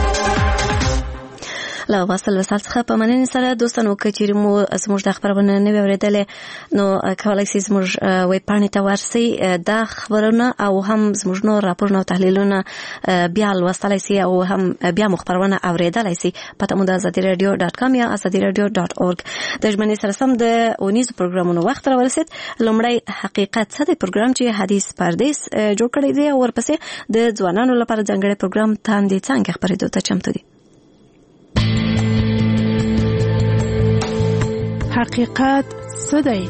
لا واصل وسال څخه په مننې سره دوستانو کچېرې مو زموږ د خبرونه نه اورېدلې نو کولای شئ زموږ ویب پاڼې ته ورسئ دا خبرونه او هم زموږ نور راپورونه او تحلیلونه بیا لوستلای شئ او هم بیا مو خبرونه اورېدلای شئ په تمو د azadiradio.com یا azadiradio.org. د ژمنې سره سم د اونیز پروګرامونو وخت راورسید. لومړی حقیقت څه دی پروګرام چې حدیث پردیس جوړ کړی دی او ورپسې د ځوانانو لپاره ځانګړی پروګرام تاندې څنګه خبرېدو ته چمتو دي. حقیقت څه دی؟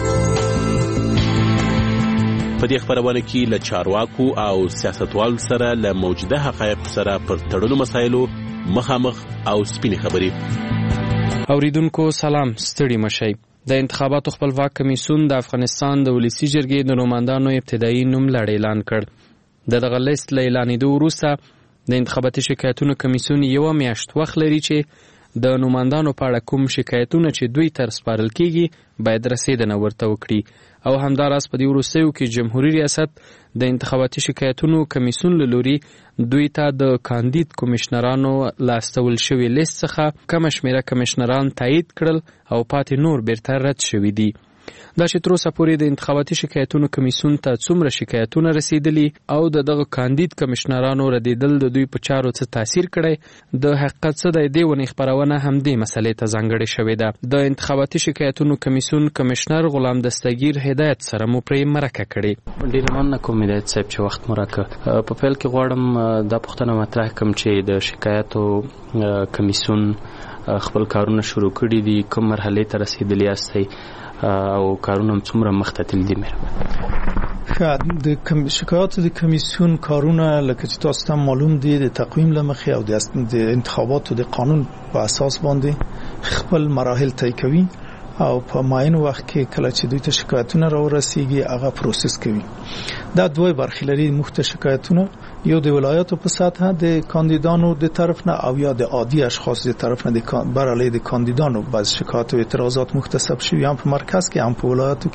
په دې خبرونه کې له چارواکو او سیاستوالو سره له موجوده حقایق سره پر تړلو مسایلو مخامخ او سپینې خبرې. اوریدونکو سلام، ستړي مشئ. د انتخاباتو خپلواک کمیسیون د افغانستان د ولسی جرګې د نوماندانو ابتدایي نوملړ اعلان کړ. دغه لیست له اعلانېدو وروسته د انتخاباتي شکایتونو کمیسیون یو میاشت وخت لري چې د نوماندانو په اړه کوم شکایتونه چې دوی تر سپارل کیږي باید رسیدنه ورته وکړي او همداراز په دې وروستیو کې جمهوریت ریاست د انتخاباتي شکایتونو کمیسیون له لوري دوی ته د کاندید کمشنرانو لاستول شوی لیست څخه کم شمیره کمشنران تایید کړل او پاتې نور بیرته رد شوي دي. دا چې تر اوسه پورې د انتخاباتي شکایتونو کمیسیون ته څومره شکایتونه رسیدلي او دغه کاندید کمشنرانو ردیدل د دوی په چارو څه تاثیر کړی د حقیقت څه دی دې ونې خپرونه همدې مسلې ته ځانګړې شوې ده. د انتخاباتي شکایتونو کمیسیون کمشنر غلام دستگیر هدایت سره مو پرې مرکه کړې. ډېر مننه کوم هدایت صاحب چې وخت مرکه په پیل کې غواړم دا پوښتنه مطرح کړم چې د شکایتو کمیسیون خپل کارونه شروع کړي دي، کوم مرحلې ته رسیدلی یاستئ او کارونه څومره مخته تللي دي؟ مهرباني. د شکایاتو د کمیسیون کارونه لکه چې تاسو ته معلوم دي د تقویم له مخې او د انتخاباتو د قانون په اساس باندې خپل مراحل طی کوي او په معین وخت کې کله چې دوی ته شکایتونه راورسیږي هغه پروسس کوي. دا دوه برخې لري مختلف شکایتونه، یو د ولایاتو په سطح د کاندیدانو د طرف نه او یا د عادي اشخاص د طرف نه بر علیه د کاندیدانو بعض شکایت او اعتراضات مختصب شوی هم په مرکز کې هم په ولایاتو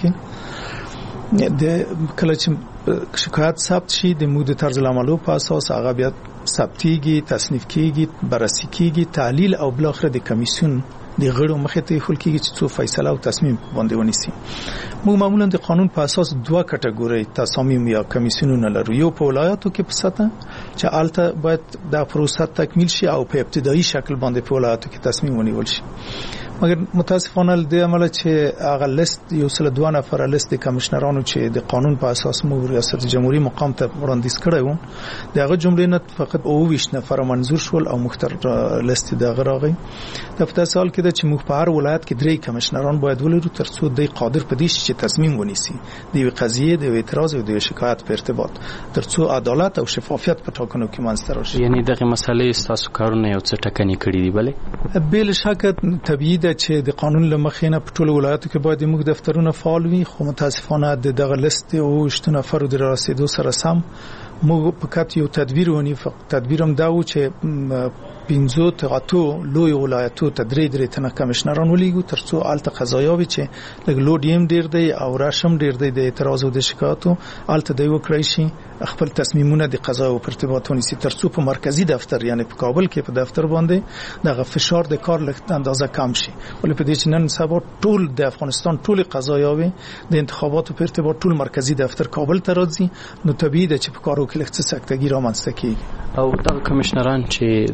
کې. د کله چې شکایت ثبت شي د مود طرز العملو په اساس هغه بیا ثبتيږي، تصنیف کیږي، بررسي کیږي، تحلیل او بل اخر د کمیسیون د غړو مخې ته خل کېږي چې څو فیصله او تصمیم باندې ونیسي. موږ معمولا د قانون په اساس دوه کټګوري تصامیم یا کمیسیونونه لرو. یو په ولایاتو کې په سطح چې الته باید د پروسه تکمیل شي او په ابتدایي شکل باندې په ولایاتو کې تصمیم ونیول شي. مګر متاسفانه د عمل چې هغه لیست یو سل 2 نفر لیست د کمشنرانو چې د قانون په اساس مو ریاست جمهوریت مقام ته وړاندیز کړی و دغه جملې نه فقط 29 نفر منظور شول او مختار لیست دغه راغی. د په سال کې چې موږ په هر ولایت کې 3 کمشنران باید ولرو ترڅو د قادر پدې شي چې تصمیم ونیسي د یو قضیه د اعتراض او د شکایت په ارتباط ترڅو عدالت او شفافیت په ټاکنو کې منځته راشي. یعنی دغه مسلې تاسو کارونه یو څه ټکنی کړی دی بلې بل شک طبيعي چې د قانون لمخې نه په ټولو ولایتو کې باید موږ دفترونه فعال وي، خو متاسفانه دغه لیست او 8 نفر د رسیدو سره سم موږ فقط یو تدبیر ونی. تدبیرم دا و چې 15 تغاتو لوی ولایتو تدریج تنه کمشنران ولیږو ترڅو الته قضایاوي چې لګ لود یم ډیر دی او راشم ډیر دی د اعتراض او د شکایتو الته دی وکړی شي خپل تصمیمونه د قضا او ارتباط ونیسي ترڅو په مرکزی دفتر یعنی په کابل کې په دفتر باندې دغه فشار د کار لږ اندازه کم شي. ولې په دې چې نن سبا ټول د افغانستان ټول قضایاوي د انتخاباتو په ارتباط ټول مرکزی دفتر کابل ته راځي نو طبيعي ده چې په کارو کې لږ څه سکتګي رامنځته کیږي. او دا کمشنران چې تاسو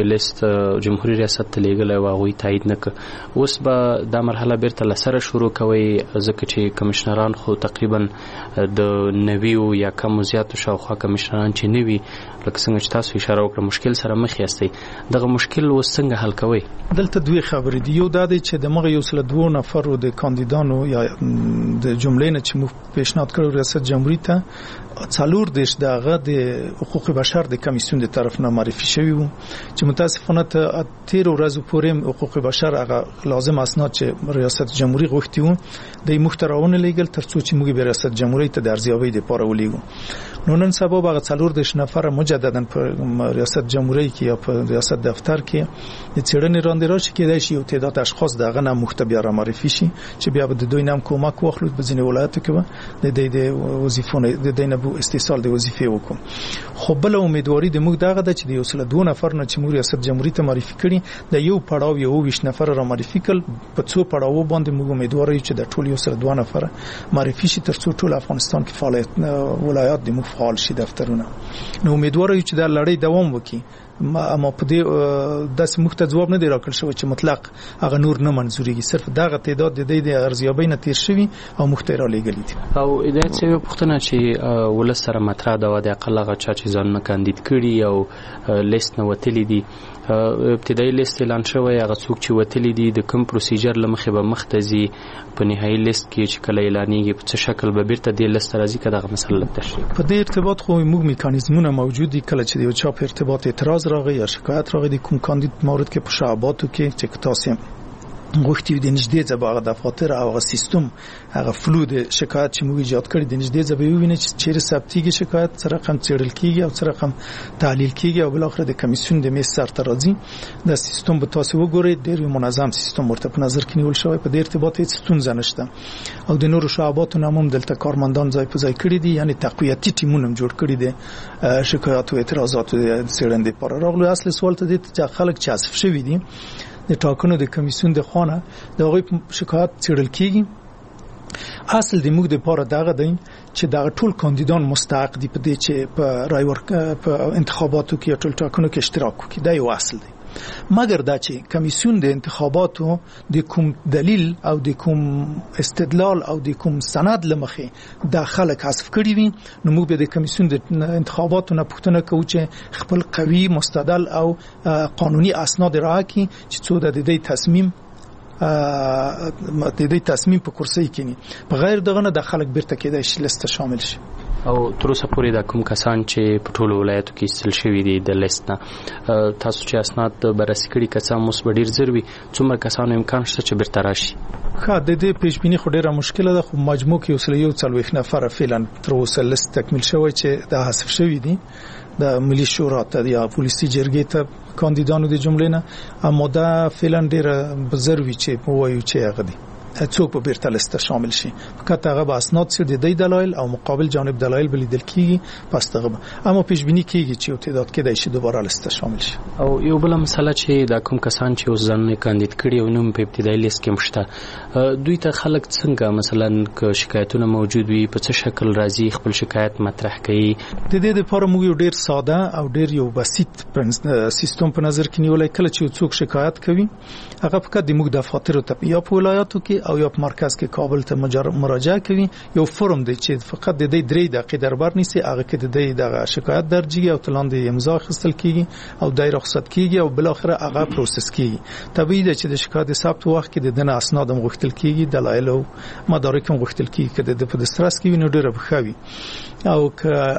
لیست جمهوریت ریاست ته لیږلی او هغوی تایید نه کړ. اوس به دا مرحله بیرته له سره شروع کوئ ځکه چې کمشنران خو تقریبا د 90 یا کم زیاتو شاوخوا کمشنران چې نه وي لکه څنګه چې تاسو اشاره وکړه مشکل سره مخ یاستئ. دغه مشکل اوس څنګه حل کوئ؟ دلته دوی خبرې دي. یو دا دی چې دغه یو سل 2 نفرو د کاندیدانو یا د جملې نه چې موږ پیشنهاد کړو ریاست جمهوریت ته 4 دیش دغه د حقوق بشر د کمیسیون د طرف نه معرفي شوی وو چې متاسفانه ته 13 ورځې پورې حقوق بشر هغه لازم اسناد چې ریاست جمهوریت غوښتي وو د محترمونه لیګل ترڅو چې موږ به ریاست جمهوریت ته د ارزیابۍ لپاره ولېږو. نو نن سبا هغه 4 دیش نفر مجددا په ریاست جمهوریت کې یا په ریاست دفتر کې د چېرنې راندې راشي کېدای شي یو تعداد اشخاص دغه نه مختبیا را معرفي شي چې بیا به د دوی نام کومک واخلو په ځینې ولایتو کې د وظیفونو د دینه استیصال د وظیفې وکړو. خو بل امیدواري د موږ دغه د چې د یو سل 2 نفر نه چې موږ ریاست جمهوریت ته معرفي کړي د یو پړاو یو 20 نفر را معرفي کړل په څو پړاو باندې موږ امیدواري چې د ټول یو سل 2 نفر معرفي شي ترڅو ټول افغانستان کې فعالیت ولایت د موږ فعال شي دفترونه. نو امیدواري چې د لړۍ دوام وکړي. اما په دې داس مخته جواب نه دی راکړل شوی چې مطلق هغه نور نه منزوريږي صرف دغه تعداد د دې د ارزیابۍ نه تیر شوی او مخته را لېږلي دي. او هدایت سوي پوښتنه چې ولس سره مطرح ده د اقل هغه چا چې ځان نه کاندید کړي او لیست نه وتلی دي ابتدایي لیست اعلان شوی هغه څوک چې وتلی دي د کوم پروسیجر لمخې به مختزي په نهایي لیست کې چې کله اعلانېږي په څه شکل به بیرته د لیست راځي که دغه مسله تشریح په دې ارتباط خو موږ میکانیزمونه موجود دي کله چې یو چا په ارتباط اعتراض راغی یا شکایت راغی د کوم کاندید مورد کې په شعباتو کې چې تاسو غوښتي د نږدې ځباغه دفاتر او هغه سیستم هغه فلو د شکایت چې موږ ایجاد کړی د نږدې ځبې ویني چې چیرې ثبتيږي شکایت سره رقم څېړل کیږي او سره رقم تحلیل کیږي او بل اخر د کمیسیون د میز سره راځي د سیستم به تاسو وګورئ ډېر منظم سیستم ورته په نظر کې نیول شوی په دې ارتباط هیڅ ستونزه نشته او د نورو شعباتو نامم دلته کارمندان ځای په ځای کړی دي یعنی تقویتي ټیمونه جوړ کړی دي شکایت او اعتراضات د څېړندې لپاره راغلي. اصل سوال ته دي چې خلک چې حذف شوي دي د ټاکنو د کمیسیون د خوانه د هغوی شکایت څېړل کیږي. اصل د موږ د پاره دغه دی چې دغه ټول کاندیدان مستحق دي په دې چې په رای په انتخاباتو کې ټول ټاکنو کې اشتراک وکړي. دا یو اصل دی. مګر دا چې کمیسیون د انتخاباتو د کوم دلیل او د کوم استدلال او د کوم سند لمخې د خلک حذف کړي وي نو موږ به د کمیسیون د انتخاباتو نه پوښتنه کوو چې خپل قوي مستدل او قانوني اسناد راکړي چې څو د دې تصمیم په کرسي کې نه بغیر دغه نه د خلک بیرته کېدای شي لسته شامل شي. او تر اوسه پورې د کوم کسان چې په ټولو ولایتو کې استل شوي دي د لیست نه تاسو چې اسناد بررسي کړي کسان مو ډیر زر وي څومره کسانو امکان شته چې بیرته راشي؟ ښه د دې پیشبینی خو ډیره مشکله ده خو مجموع کې یو 40 نفر فعلا تر اوسه لیست تکمیل شوی چې د حذف شوي دي د ملي شورا ته یا پولیسي جرګې ته کاندیدانو د جملې نه اما دا فعلا ډیره بزروي چې وایو چې هغه دي څوک په بیرته لیست شامل شي فقط هغه به اسناد سره د دلایل او مقابل جانب دلایل بلیدل کیږي پس دغه اما پیشبینی کیږي چې یو تعداد کې د شي دوباره لیست شامل شي. او یو بل مسله چې د کوم کسان چې ځان کاندید کړي او نوم په ابتدایي لیست کې مشته دوی ته خلک څنګه مثلا ک شکایتونه موجود وي په څه شکل راځي خپل شکایت مطرح کوي؟ د دې لپاره موږ یو ډیر ساده او ډیر یو بسيط سیستم په نظر کې نیولای کله چې څوک شکایت کوي هغه فقط د موږ دفاتر ته یا په ولایتو کې او یا په مرکز کې کابل ته مراجعه کوي. یو فرم دی چې فقط د دې 3 دقیقې دربار نیسي هغه کې د دې د شکایت درجیږي او تلاند امضا اخیستل کیږي او دای رخصت کیږي او بل اخر هغه پروسس کیږي. طبیعي ده چې د شکایت ثبت وخت کې د دنه اسناد هم غوښتل کیږي دلایل او مدارک هم غوښتل کیږي چې د پدسترس کې نو ډیره بخوي او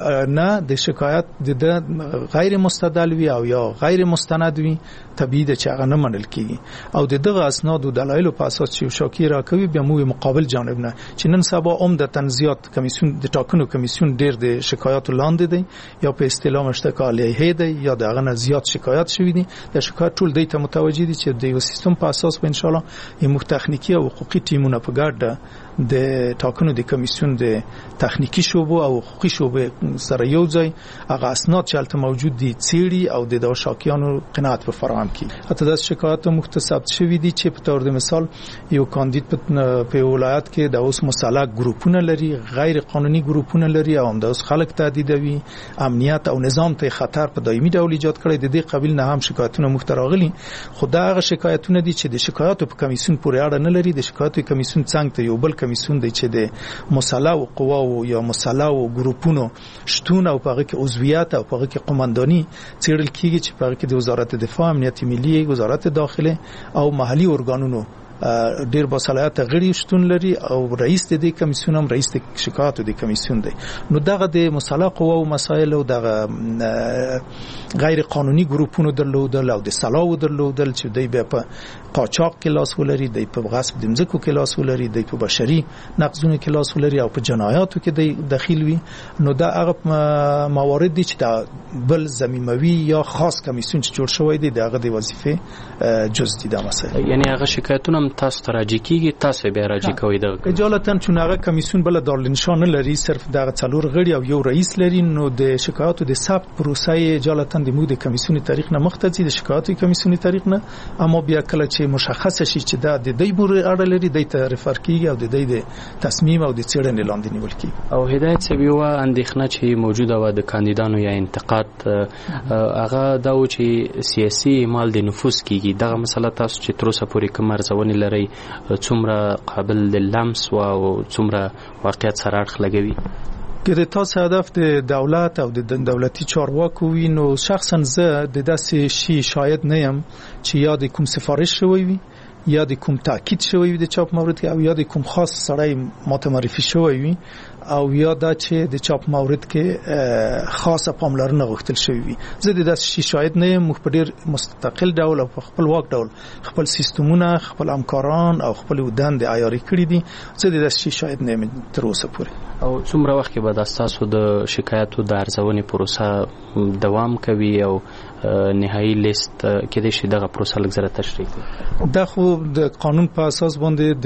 نه د شکایت د غیر مستدل وي او یا غیر مستند وي طبیعي ده چې هغه نه منل کیږي او دغه اسناد او دلایل په اساس چې شاکی راکوي بیا مو مقابل جانب نه چې نن سبا عمدتاً زیات کمیسیون د ټاکنو کمیسیون ډیر د شکایت لاندې دی یا په اصطلاح مشترک علیه دی یا دغه نه زیات شکایت شوی دي د شکایت ټول دی ته متوجي دي چې د یو سیستم په اساس به ان شاء الله یو تخنیکی او حقوقي ټیمونه په ګډه د ټاکنو د کمیسیون د تخنیکی شوبو او حقوقي شوبو سره یو ځای هغه اسناد چې البته موجود دي څیړي او د شاکیانو قناعت په فراهم کړي. حتی د شکایت مختصب شوی دي چې په تور د مثال یو کاندید په ولایت کې د اوس مسلح ګروپونه لري، غیر قانوني ګروپونه لري، او هم د اوس خلک تهدیدوي، امنیت او نظام ته خطر په دایمي ډول ایجاد کړي. د دې قبیل نه هم شکایتونه مخ ته راغلي، خو دا هغه شکایتونه دي چې د شکایاتو په کمیسیون پورې اړه نه لري. د شکایتو کمیسیون څنګه ته یو بل کمیسیون دی چې د مسلح او قواو یا مسلح او ګروپونو شتون او په هغه کې عضویت او په هغه کې قومانداني څیړل کیږي، چې په هغه کې د وزارت دفاع، امنیت ملي، وزارت داخله او محلي ارګانونو ډیر باصلاحیت غړي شتون لري، او رئیس د دې کمیسیون هم رئیس د شکایاتو د کمیسیون دی. نو دغه د مسلح قوا او مسایل او دغه غیر قانوني ګروپونو درلودل او د سلاو درلودل چې دوی به په قاچاق کې لاس ولري، دوی په غصب د مځکو کې لاس ولري، دوی په بشري نقضونو کې لاس ولري او په جنایاتو کې دوی دخیل وي. نو دا هغه موارد دي چې دا بل ضمیموي یا خاص کمیسیون چې جوړ شوی دی دغه د وظیفه جز دي دا مسایل. یعنی هغه شکایتونه تاسو ته راځي کیږي، تاسو به راځي کوي د اجالتن چون هغه کمیسیون بل دارالنشان لري، صرف دغه څلور غړي او یو رئیس لري. نو د شکایاتو د ثبت پروسه اجالتن د مو د کمیسیون تاریخ نه مختصي د شکایاتو کمیسیون تاریخ نه، اما بیا کله چې مشخص شي چې دا د دې بور اړه لري د ته ریفر کیږي او د دې د تصمیم او د څېړنې لاندې نیول کیږي. او هدایت سبيوه اندېښنه چې موجوده و د کاندیدانو یا انتقاد هغه دا و چې سیاسي مال د نفوذ کیږي. دغه مسله تاسو چې تر اوسه پورې کوم ارزونه لري څومره قابل للمس او څومره واقعیت سره اړخ لګوي؟ که د تاسو هدف د دولت او د دولتي چارواکو وي، نو شخصا زه د داسې شي شاید نه یم چې یا د کوم سفارش شوی وي یا د کوم تاکید شوی وي د چاپ مورد کې، او یا د کوم خاص سړی ماته معرفي شوی وي، او یا دا چې د چاپ مورد کې خاصه پاملرنه غوښتل شوی وي. زه د داسې شي شاید نه یم. مخ په ډیر مستقل ډول او په خپلواک ډول خپل سیستمونه، خپل همکاران او خپل ودان د عیاري کړی دي. زه د داسې شي شاید نه یم تر اوسه پورې. او څومره وخت کې به تاسو د شکایتو د ارزونې پروسه دوام کوي او نهایی لیست کې د شي دغه پروسه لږ زره تشریح کړئ؟ دا خو د قانون په اساس باندې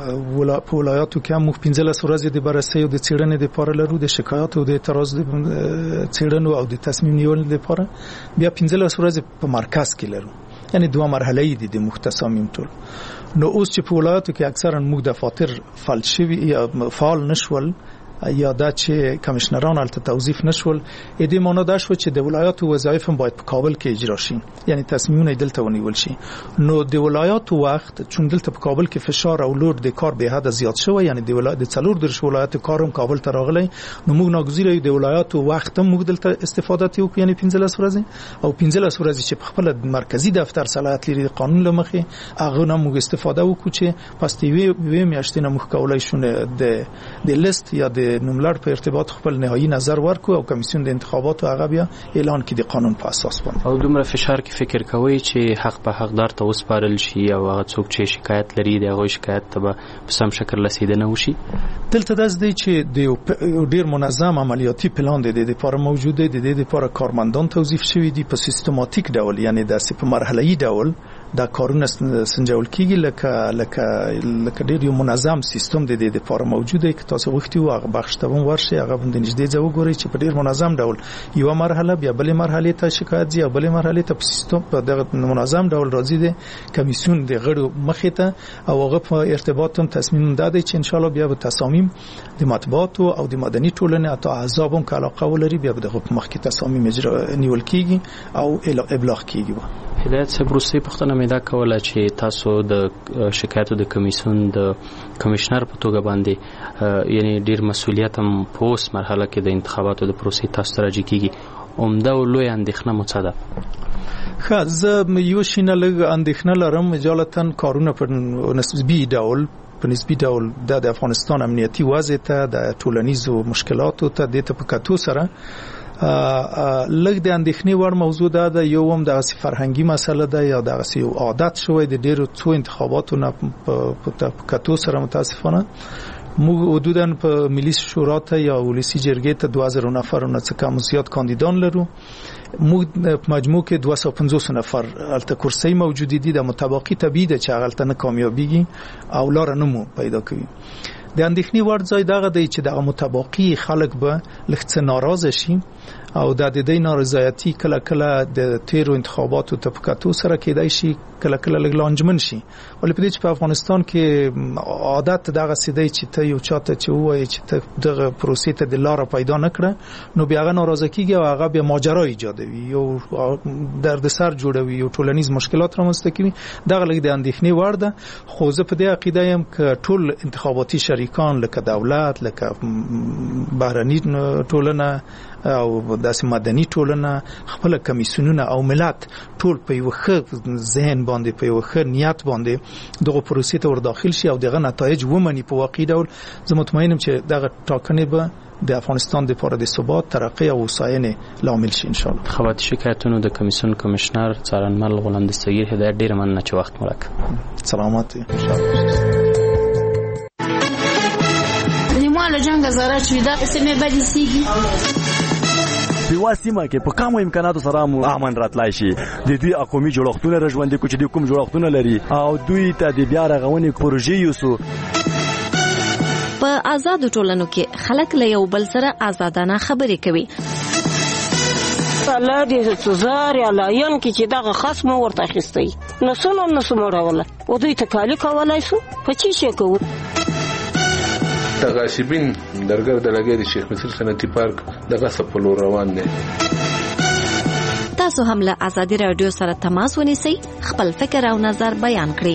د ولایاتو کې هم 15 ورځې د بررسي او د څېړنې لپاره لرو، د شکایت او د اعتراض د څېړنو او د تصمیم نیولو لپاره بیا 15 ورځې په مرکز کې لرو، یعنی دوه مرحلې دي د مختصامیم ټول. نو اوس چې په ولایاتو کې اکثرا موږ دفاتر فعال شوي یا فعال نشول یا دا چې کمشنران البته توظیف نشول، دې معنی دا شو چې د ولایاتو وظایف هم باید په کابل کې اجرا شي، یعنی تصمیمونه دلته ونیول شي. نو د ولایاتو وخت چون دلته په کابل کې فشار او لود د کار به حد زیات شوی، یعنی د ولایت د څلور درش ولایت کارم کابل ته راغلی، نو موږ ناګزیره د ولایاتو وخت هم موږ دلته استفاده کوو، یعنی 15 ورځې او 15 ورځې چې په خپل مرکزی دفتر صلاحیت لري د قانون لمخې هغه نه موږ استفاده وکړو چې پس دی میاشتې نه موږ کولای شونه د لیست یا د نوملړ په ارتباط خپل نهایی نظر ورکو او کمیسیون د انتخاباتو هغه بیا اعلان کړي د قانون په اساس باندې. او دومره فشار کې فکر کوي چې حق په حقدار ته وسپارل شي او هغه څوک چې شکایت لري د هغه شکایت ته په سم شکل رسیدنه وشي؟ دلته داس دی چې د ډیر منظم عملیاتي پلان د دې لپاره موجود دی، د دې لپاره کارمندان توظیف شوی دي په سیستماتیک ډول، یعنی د په مرحله‌ای ډول دا کارونه سنجول کیږي لکه ډیر یو منظم سیستم د دې لپاره موجود دی. که تاسو غوښتي و هغه بخش ته ورشي، هغه باندې نږدې ځو ګورئ چې په ډیر منظم ډول یو مرحله بیا بلې مرحله ته شکایت ځي او بلې مرحله ته په سیستم په دغه منظم ډول راځي د کمیسیون د غړو مخې ته، او هغه په ارتباط هم تصمیم داده چې ان شاء الله بیا به تصامیم د مطبوعات او د مدني ټولنې او احزاب هم علاقه ولري، بیا به دغه په مخ کې تصامیم اجرا نیول کیږي او ابلاغ کیږي. هدایت صاحب روسي پښتنه مې دا کوله چې تاسو د شکایتو د کمیسیون د کمشنر په توګه باندې یعنی ډیر مسؤلیت هم په اوس مرحله کې د انتخاباتو د پروسې تاسو ته راځي کیږي، عمده او لوی اندېښنه مو څه ده؟ زه یو شینه لږ اندېښنه لرم، اجالتاً کارونه په نسبي ډول د افغانستان امنیتي وضع ته، د ټولنیزو مشکلاتو ته د ته په کتو سره لږ د اندېښنې وړ موضوع ده. یو هم د فرهنګي مسله ده یا د یو عادت شوی د ډیرو څو انتخاباتو نه په کتو سره متاسفانه موږ حدوداً په ملي شورا ته یا ولسی جرګې ته 2000 نفر نه څه کم زیات کاندیدان لرو. موږ په مجموع کې 250 نفر الته کرسي موجود دي، د متباقي طبيعي ده چې هغه نه کامیابیږي او لار نه مو پیدا کوي. د اندېښنې وړ ځای دغه دی چې د متباقي خلک به لږ څه ناراضه شي او د دې نارضایتي کله کله د تیرو انتخاباتو تفکاتو سره کېدای شي کله کله لګلانجمن شي ولې په دې چې په افغانستان کې عادت دغه سیدی چې ته یو چاته چې وایي چې ته دغه پروسې ته د لار پیدا نکړه نو بیا هغه ناراضه کیږي او هغه بیا ماجرا ایجادوي یو دردسر جوړوي یو ټولنیز مشکلات رامنځته کوي دغه لګ د اندېښنې وړ ده خو زه په دې عقیده یم چې ټول انتخاباتي شریکان لکه دولت لکه بهرني ټولنه او داسې مدني ټولنه خپل کمیسیونونه او ملت ټول په یو ښه ذهن باندې په یو ښه نیت باندې دغه پروسې ته ور داخل شي او دغه نتایج ومني په واقعي ډول زه مطمئنم چې دغه ټاکنې به د افغانستان لپاره د ثبات ترقی او هوساینې لامل شي ان شاء الله. خواتی شکایتونو د کمیسیون کمشنر څارنمل غلام دستگیر هدایت ډیر مننه چې وخت مو راکړ. سلامات ان شاء الله. نیماله جنگ زاره چې دا سمې بدې سیږي په سیمه کې په کومو امکاناتو سره مو امن راتلای شي د دوی قومي جوړښتونه رژوندې کوچ دي کوم جوړښتونه لري او دوی ته د بیا رغونې پروژې یوسو په آزاد ټولنو کې خلک له یو بل سره آزادانه خبرې کوي. الله دې سزار یا لایان کې چې دغه خاص مو ورته اخیستی نو څنګه نسو موراوله او دوی ته کالی کولای شو په چی شي کوو تغاشبین درګر د لګي د شیخ مصر صنعتي پارک دغه سپلو روان دي. تاسو هم له آزادي رادیو سره تماس ونیسئ خپل فکر او نظر بیان کړئ.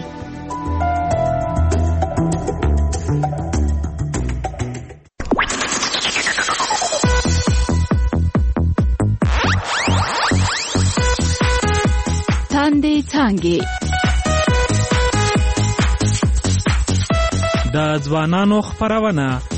تاندې څانګې د ځوانانو خبرونه د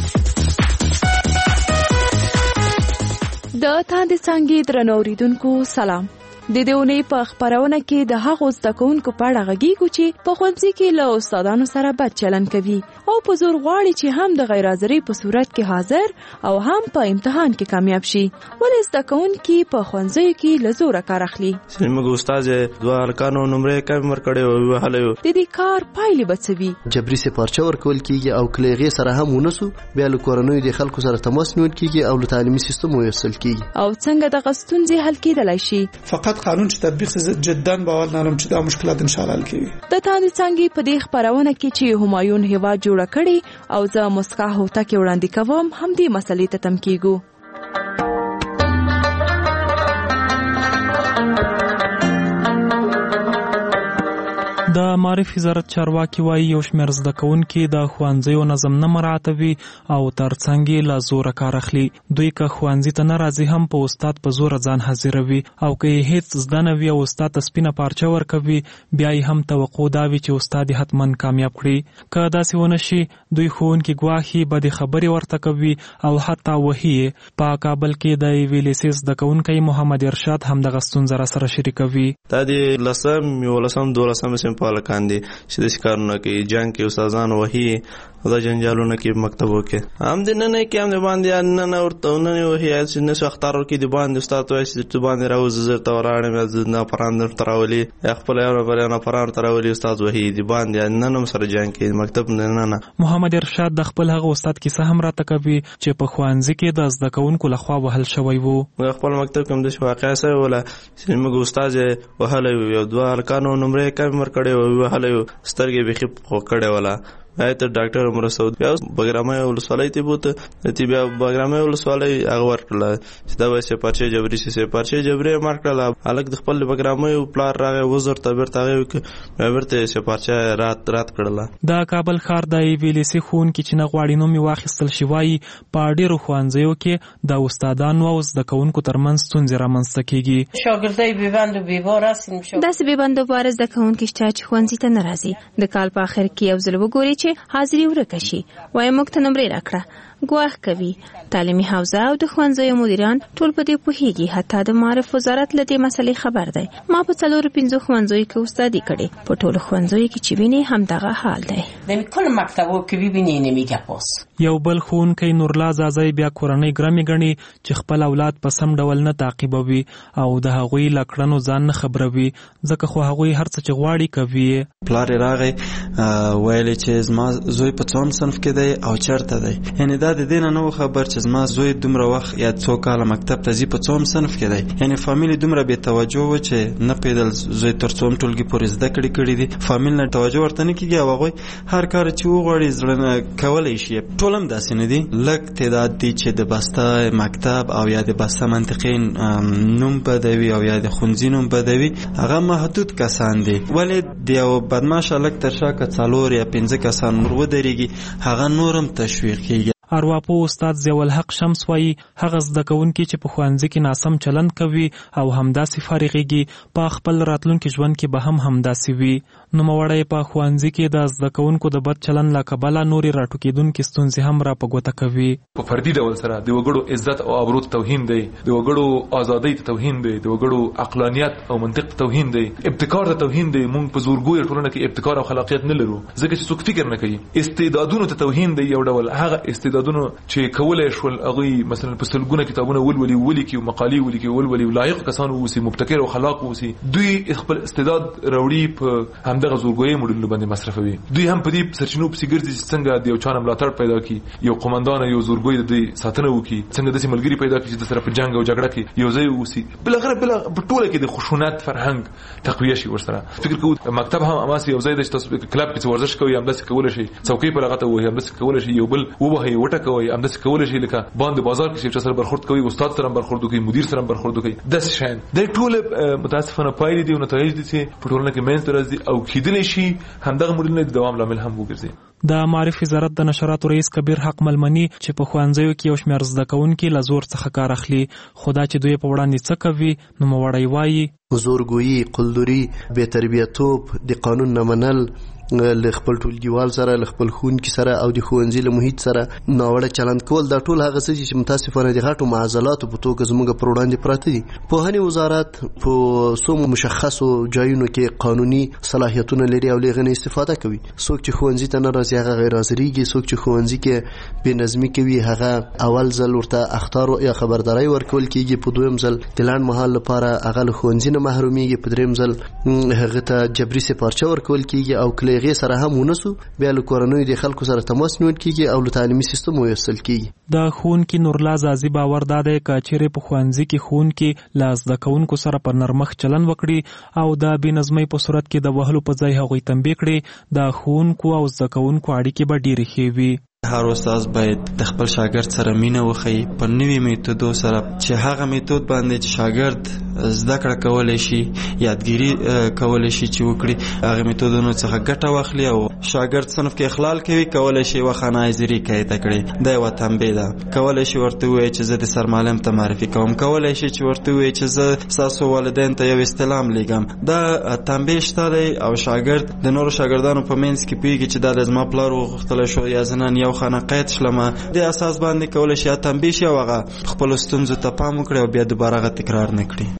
تاندې څانګې درنو اوریدونکو سلام. د دېونې په خبرونه کې د هغو زده کوونکو په اړه غږیږو چې په ښوونځي کې له استادانو سره بد چلند کوي او په زور غواړي چې هم د غیر حاضرۍ په صورت کې حاضر او هم په امتحان کې کامیاب شي. ولې زده کوونکي په ښوونځیو کې له زوره کار اخلي؟ زموږ استاد دوه هلکانو نمرې کم ورکړې او وهلی و. د دې کار پایلې به څه وي؟ جبري سپارچه ورکول کېږي او که له هغې سره هم ونسو بیا له کورنیو د خلکو سره تماس نیول کېږي او له تعلیمي سیستم وویستل کېږي. او څنګه دغه ستونزې حل کېدلی شي؟ فقط قانون چې تطبیق جدا باور نلرم چې دا مشکلات ان شاء الله حل کیږي. د تاندې څانګې په دې خبرونه کې چې همایون هیواد جوړ کړي او زه مسکا هوتک وړاندې کوم هم دې مسلې ته تم کیږو. د معرف وزارت چارواکي وایي یو شمېر زده کوونکي د ښوونځیو نظم نه مراعاتوي او ترڅنګ یې له زوره کار اخلي. دوی که ښوونځي ته نه راځي هم په استاد په زوره ځان حاضروي او که یې هیڅ زده نه وي او استاد ته سپینه پارچه ورکوي بیا یې هم توقع دا وي چې استاد یې حتما کامیاب کړي. که داسې ونه شي دوی ښوونکي ګواښي بدې خبرې ورته کوي او حتی وهي. په کابل کې د یوې لیسې زده کوونکی محمد ارشاد هم دغه ستونزه راسره شریکوي. دا د 12 پالکان دي چې د کارونه کوي جنگ کې استادان وهي دا جنجالونه کې مکتبو کې هم د نه کې هم د باندې نه ورته نه وهي چې نه اختارو کې د باندې استاد وایي چې د باندې راوځي زر ته وراړم نه پراند تراولي خپل یو نه پران تراولي استاد وهي د باندې نه نو سره جنگ کې مکتب نه. محمد ارشاد د خپل هغه استاد کیسه هم راته کوي چې په ښوونځي کې د زده کوونکو لخوا وهل شوی وو. خپل مکتب کوم د واقعي سره ولا چې موږ استاد وهله یو دوه هلکانو نمرې کم ورکړې او وهله سترګې بخي پکړې ولا ایت ډاکټر عمر سعود بیا بګرامه ولسوالۍ ته بوته تی بیا بګرامه ولسوالۍ هغه ورکړه چې دا وایي پارچه جبري سي پارچه جبري مارکړه الګ د خپل بګرامه پلار راغی وزر ته برته ورته سي پارچه رات کړله. د کابل ښار د ویلسي خون کې چې نه غواړي نو می واخیستل شوی په ډیرو ښوونځیو کې د استادانو او زده کوونکو ترمنځ ستونزې رامنځته کیږي. شاګردای بیبند او بیبار اسیم شو داسې بیبند او بار زده کوونکي چې ښوونځي ته نه راځي د کال په اخر کې یو ځل وګوري چې حاضری ورکه شي وای موږ ته نمرې راکړه ګواښ کوي. تعلیمي حوزه او د ښوونځیو مدیران ټول په دې پوهیږي. حتی د معرف وزارت له دې مسلې خبر دی. ما په 4-5 ښوونځیو کې استادي کړې په ټولو ښوونځیو کې چې ویني هم دغه حال دی. د کل مکتبو کې ویني نمیګه پوس. یو بل ښوونکی نورلا زازی بیا کورنۍ ګرامي غني چې خپل اولاد په سم ډول نه تعقیبوي او د هغوی لکړنو ځان نه خبروي ځکه خو هغوی هر څه چې غواړي کوي. پلار راغی ویل چې زما زوی په څوم صنف کې دی او چرته دی یعنی دا دا د دې نه خبر چې زما زوی دومره وخت یا څو کاله مکتب ته ځي په څوم صنف کې دی. یعنی فامیل دومره بې توجه و چې نه پیدل زوی تر څوم ټولګي پورې زده کړي دي، فامیل نه توجه ورته نه کیږي او هغوی هر کار چې وغواړي زړه نه کولی شي. ټول هم داسې نه دي، لږ تعداد دي چې د بسته مکتب او یا د بسته منطقې نوم بدوي او یا د ښوونځي نوم بدوي، هغه محدود کسان دي. ولې د یو بدماشه لږ تر شا که 4 یا 5 کسان نور ودرېږي، هغه نور هم تشویق کیږي. ارواپوه استاد ضیاءالحق شمس وایي هغه زده کوونکي چې په ښوونځي کې ناسم چلند کوي او همداسې فارغېږي په خپل راتلونکي ژوند کې به هم همداسې وي. نوموړی په ښوونځي کې د زده کوونکو د بد چلند له کبله نورې راټوکېدونکې ستونزې هم را په ګوته کوي. په فردي ډول سره د وګړو عزت او ابرو ته توهین دی، د وګړو ازادۍ ته توهین دی، د وګړو عقلانیت او منطق ته توهین دی، ابتکار ته توهین دی. موږ په زورګوی ټولنه کې ابتکار او خلاقیت نه لرو ځکه چې څوک فکر نه کوي. استعدادونو ته توهین دی، یو ډول هغه استعدادونو چې کولای شول هغه مثلا په سلګونه کتابونه ولیکي او مقالې ولیکي او لایق کسان اوسي، مبتکر او خلاق اوسي، دوی خپل استعداد راوړي په همدغه زورګوی موډل باندې مصرفوي. دوی هم په دې سرچینو پسې ګرځي چې څنګه د یو چا ملاتړ پیدا کړي، یو قومندان یو زورګوی د دې ساتنه وکړي، څنګه د ملګری پیدا کړي چې د سره په جنگ او جګړه کې یو ځای اوسي. بل په ټوله کې د خشونت فرهنګ تقویه شي. ورسره فکر کوو مکتب هم اماسي یو ځای د تاسو کلب کې ورزش کوي، هم داسې کول شي، څوکۍ په لغته وي، هم داسې کول شي، یو بل وبهي وټکوي، هم داسې کول شي لکه باندې بازار کې چې سره برخورد کوي، استاد سره برخورد کوي، مدیر سره برخورد کوي. د شان د ټول متاسفانه پایلې دي او نتایج دي چې په ټولنه کې منځ راځي او کېدلی شي همدغه موډل د دوام لامل هم وګرځي. د معارف وزارت د نشراتو رئیس کبیر حق ملمنی چې په ښوونځیو کې یو شمېر زده کوونکي له زور څخه کار اخلي، خو دا چې دوی په وړاندې څه کوي، نوموړی وایي زورګویي، قلدري، بې تربیتوب، د قانون نه منل، له خپل ټولګیوال سره، له خپل ښوونکي سره او د ښوونځي له محیط سره ناوړه چلند کول، دا ټول هغه څه چې متاسفانه د غټو معضلاتو په توګه زموږ پر وړاندې پراته دي. پوهنې وزارت په څو مشخصو ځایونو کې قانوني صلاحیتونه لري او له هغې نه استفاده کوي. څوک چې ښوونځي ته نه راځي هغه غیر حاضرېږي، څوک چې ښوونځي کې بېنظمي کوي هغه اول ځل ورته اخطار یا خبرداری ورکول کېږي، په دویم ځل د لنډ مهال لپاره هغه له ښوونځي نه محرومیږي، په درېیم ځل هغه ته جبري سپارچه ورکول کېږي او کله هغې سره هم ونسو بیا له کورنیو د خلکو سره تماس نیول کېږي او له تعلیمي سیستم وویستل کېږي. د ښوونکي نورلا زازي باور دا دی که چیرې په ښوونځي کې ښوونکي له زده کوونکو سره په نرمښت چلند وکړي او د بې نظمۍ په صورت کې د وهلو په ځای هغوی تنبیه کړي، د ښوونکو او زده کوونکو اړیکې به ډېرې ښې وي. هر استاد باید د خپل شاګرد سره مینه وښیي په نوي میتودو سره، چې هغه میتود باندې چې شاګرد زده کړه کولی شي، یادګیري کولی شي چې وکړي، هغه میتودونو څخه ګټه واخلي او شاګرد صنف کې اخلال کوي کولی شي وخانه حاضري قاعده کړي. دا یوه تنبیه ده. کولی شي ورته ووایي چې زه د سرمعلم ته معرفي کوم، کولی شي چې ورته ووایي چې زه ستاسو والدین ته یو استلام لیږم. دا تنبیه شته دی او شاګرد د نورو شاګردانو په منځ کې پوهېږي چې دا د زما پلار وغوښتلی شو یا زه نن یو خانه قید شلمه، د اساس باندې کولی شي تنبیه شي او هغه خپلو ستونزو ته پام وکړي او بیا دوباره هغه تکرار نه کړي.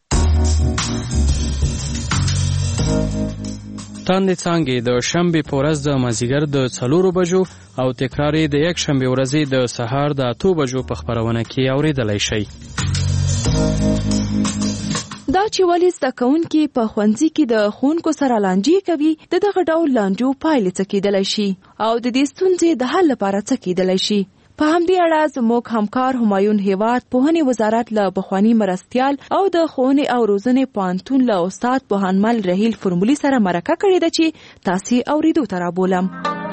تاندې څانګې د شنبې په ورځ د مازدیګر د 4 بجو او تکرار یې د یک شنبې ورځې د سهار د 8 بجو په خپرونه کې اورېدلی شئ. دا چې ولې زده کوونکي په ښوونځي کې د ښوونکو سره لانجې کوي، د دغه ډول لانجو پایلې څه کېدلی شي او د دې ستونزې د حل لپاره څه کېدلی شي. په همدې اړه زموږ همکار همایون هیواد پوهنې وزارت له پخواني مرستیال او د ښوونې او روزنې پوهنتون له استاد پوهنمل رحیل فرمولي سره مرکه کړې ده چې تاسې اورېدو ته رابولم.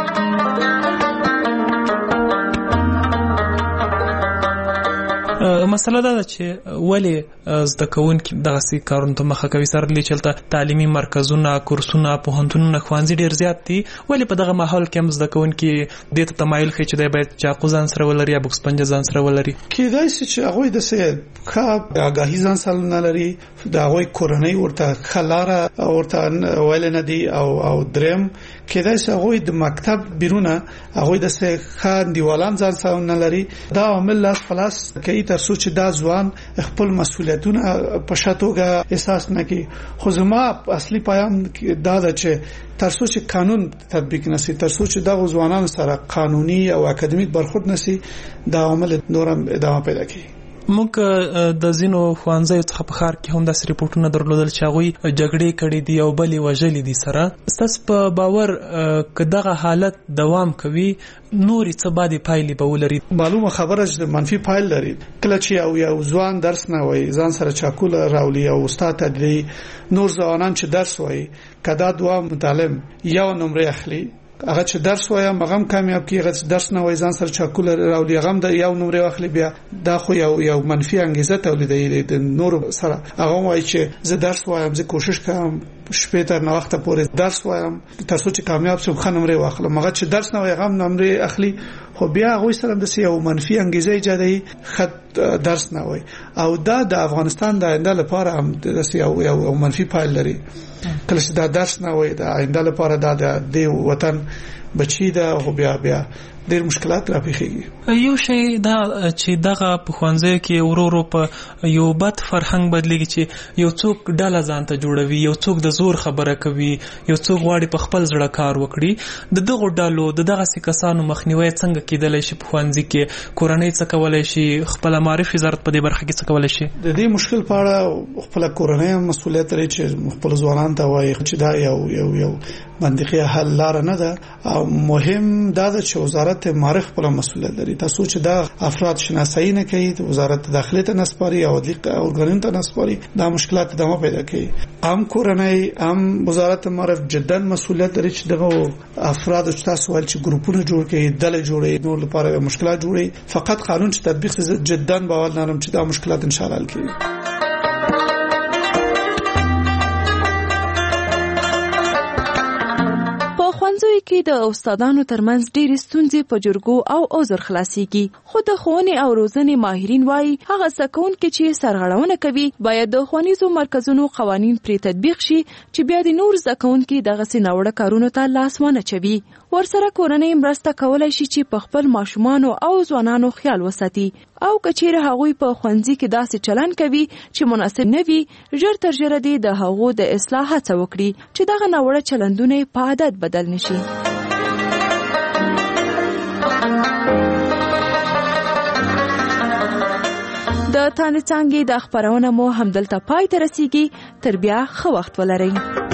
مسله دا ده چې ولې زده کوونکي دغسې کارونو ته مخه کوي، سره له چې هلته تعلیمي مرکزونه، کورسونه، پوهنتونونه، ښوونځي ډېر زیات دي، ولې په دغه ماحول کې هم زده کوونکي دې ته تمایل ښیي چې دی باید چاقو ځان سره ولري یا بوکس پنجه ځان سره ولري؟ کېدای شي چې هغوی داسې ښه آګاهي ځان سره نه لري، د هغوی کورنۍ ورته ښه لاره ورته ویلی نه دي او دریم کېدای شي هغوی د مکتب بیرونه هغوی داسې ښه انډیوالان ځان سره نه لري. دا عامل لاس په لاس کوي تر څو چې دا ځوان خپل مسؤلیتونه په ښه توګه احساس نه کړي. خو زما اصلي پیغام دا ده چې تر څو چې قانون تطبیق نشي، تر څو چې دغه ځوانانو سره قانوني او اکاډمیک برخورد نشي، دا عمل نور هم ادامه پیدا کوي. موږ د ځینو ښوونځیو څخه په ښار کې هم داسې ریپورټونه درلودل چې هغوی جګړې کړې دي او بلې وژلې دي سره. ستاسو په باور که دغه حالت دوام کوي نورې څه بعدې پایلې به ولري؟ معلومه خبره چې منفي پایل لري. کله چې یو ځوان درس نه وایي ځان سره چاکوله راولي او استاد ته نور ځوانان چې درس وایي کدا دوه متعلم یو نمره اخلي هغه چې درس وایي هغه کامیاب کیږي. هغه چې درس نه وایي ځان سره چاکوله راولي هغه د یو نمره واخلي بیا دا خو یو منفي انګیزه تولیدوي د نور سره. هغه وایي چې زه درس وایم زه کوشش کوم شپې تر نه وخت پورې درس وایم تر څو چې کامیاب شم ښه نمره واخلم. هغه چې درس نه وایي هغه نمره اخلي خو بیا هغه سره د یو منفي انګیزه ایجادوي خط درس نه وایي او دا د افغانستان د آینده لپاره هم د یو منفي پایل لري. کله چې دا درس نه وایي د آینده لپاره دا د وطن بچی دا خو بیا ډېر مشکلات راپېښېږي. یو شی دا چې دغه په ښوونځیو کې ورو ورو په یو بد فرهنګ بدلېږي چې یو څوک ډله ځان ته جوړوي، یو څوک د زور خبره کوي، یو څوک غواړي په خپل زړه کار وکړي. د دغو ډلو د دغسې کسانو مخنیوی څنګه کېدلی شي په ښوونځي کې؟ کورنۍ څه کولی شي؟ خپله معارف وزارت په دې برخه کې څه کولی شي؟ د دې مشکل په اړه خپله کورنۍ هم مسؤلیت لري چې خپل ځوانانو ته وایي چې دا یو منطقي حل لاره نه ده او مهم دا ده چې وزارت معارف خپل مسؤلیت لري. تاسو چې دا افراد شناسایی نه کوي وزارت داخله ته نسپاري او د اورګانونو ته نسپاري دا مشکلات ادامه پیدا کوي. عام کورنۍ عام وزارت معارف جدا مسؤلیت لري چې دغه افراد چې تاسو ول چې ګروپونه جوړ کړي دله جوړي نور لپاره مشکلات جوړي. فقط قانون چې تطبیق جدا باور لرم چې دا مشکلات ان شاء الله حل کړي. ښوونځیو کې د استادانو ترمنځ ډېرې ستونزې په جرګو او عذر خلاصيږي، خو د ښوونې او روزنې ماهرین وایي هغه زده کوونکي چې سرغړونه کوي باید د ښوونیزو مرکزونو قوانین پرې تطبیق شي چې بیا د نور زده کوونکي دغسې ناوړه کارونو ته لاس ونه چوي. ورسره کورنۍ مرسته کولی شي چې په خپل ماشومانو او ځوانانو خیال وساتي او که چیرې هغوی په ښوونځي کې داسې چلن کوي چې مناسب نه وي ژر تر ژره دې د هغو د اصلاح هڅه وکړي چې دغه ناوړه چلندونه په عادت بدل نشي. د تانې څانګې د خپرونه مو همدلته پای ته رسیږي. تر بیا ښه وخت ولرئ.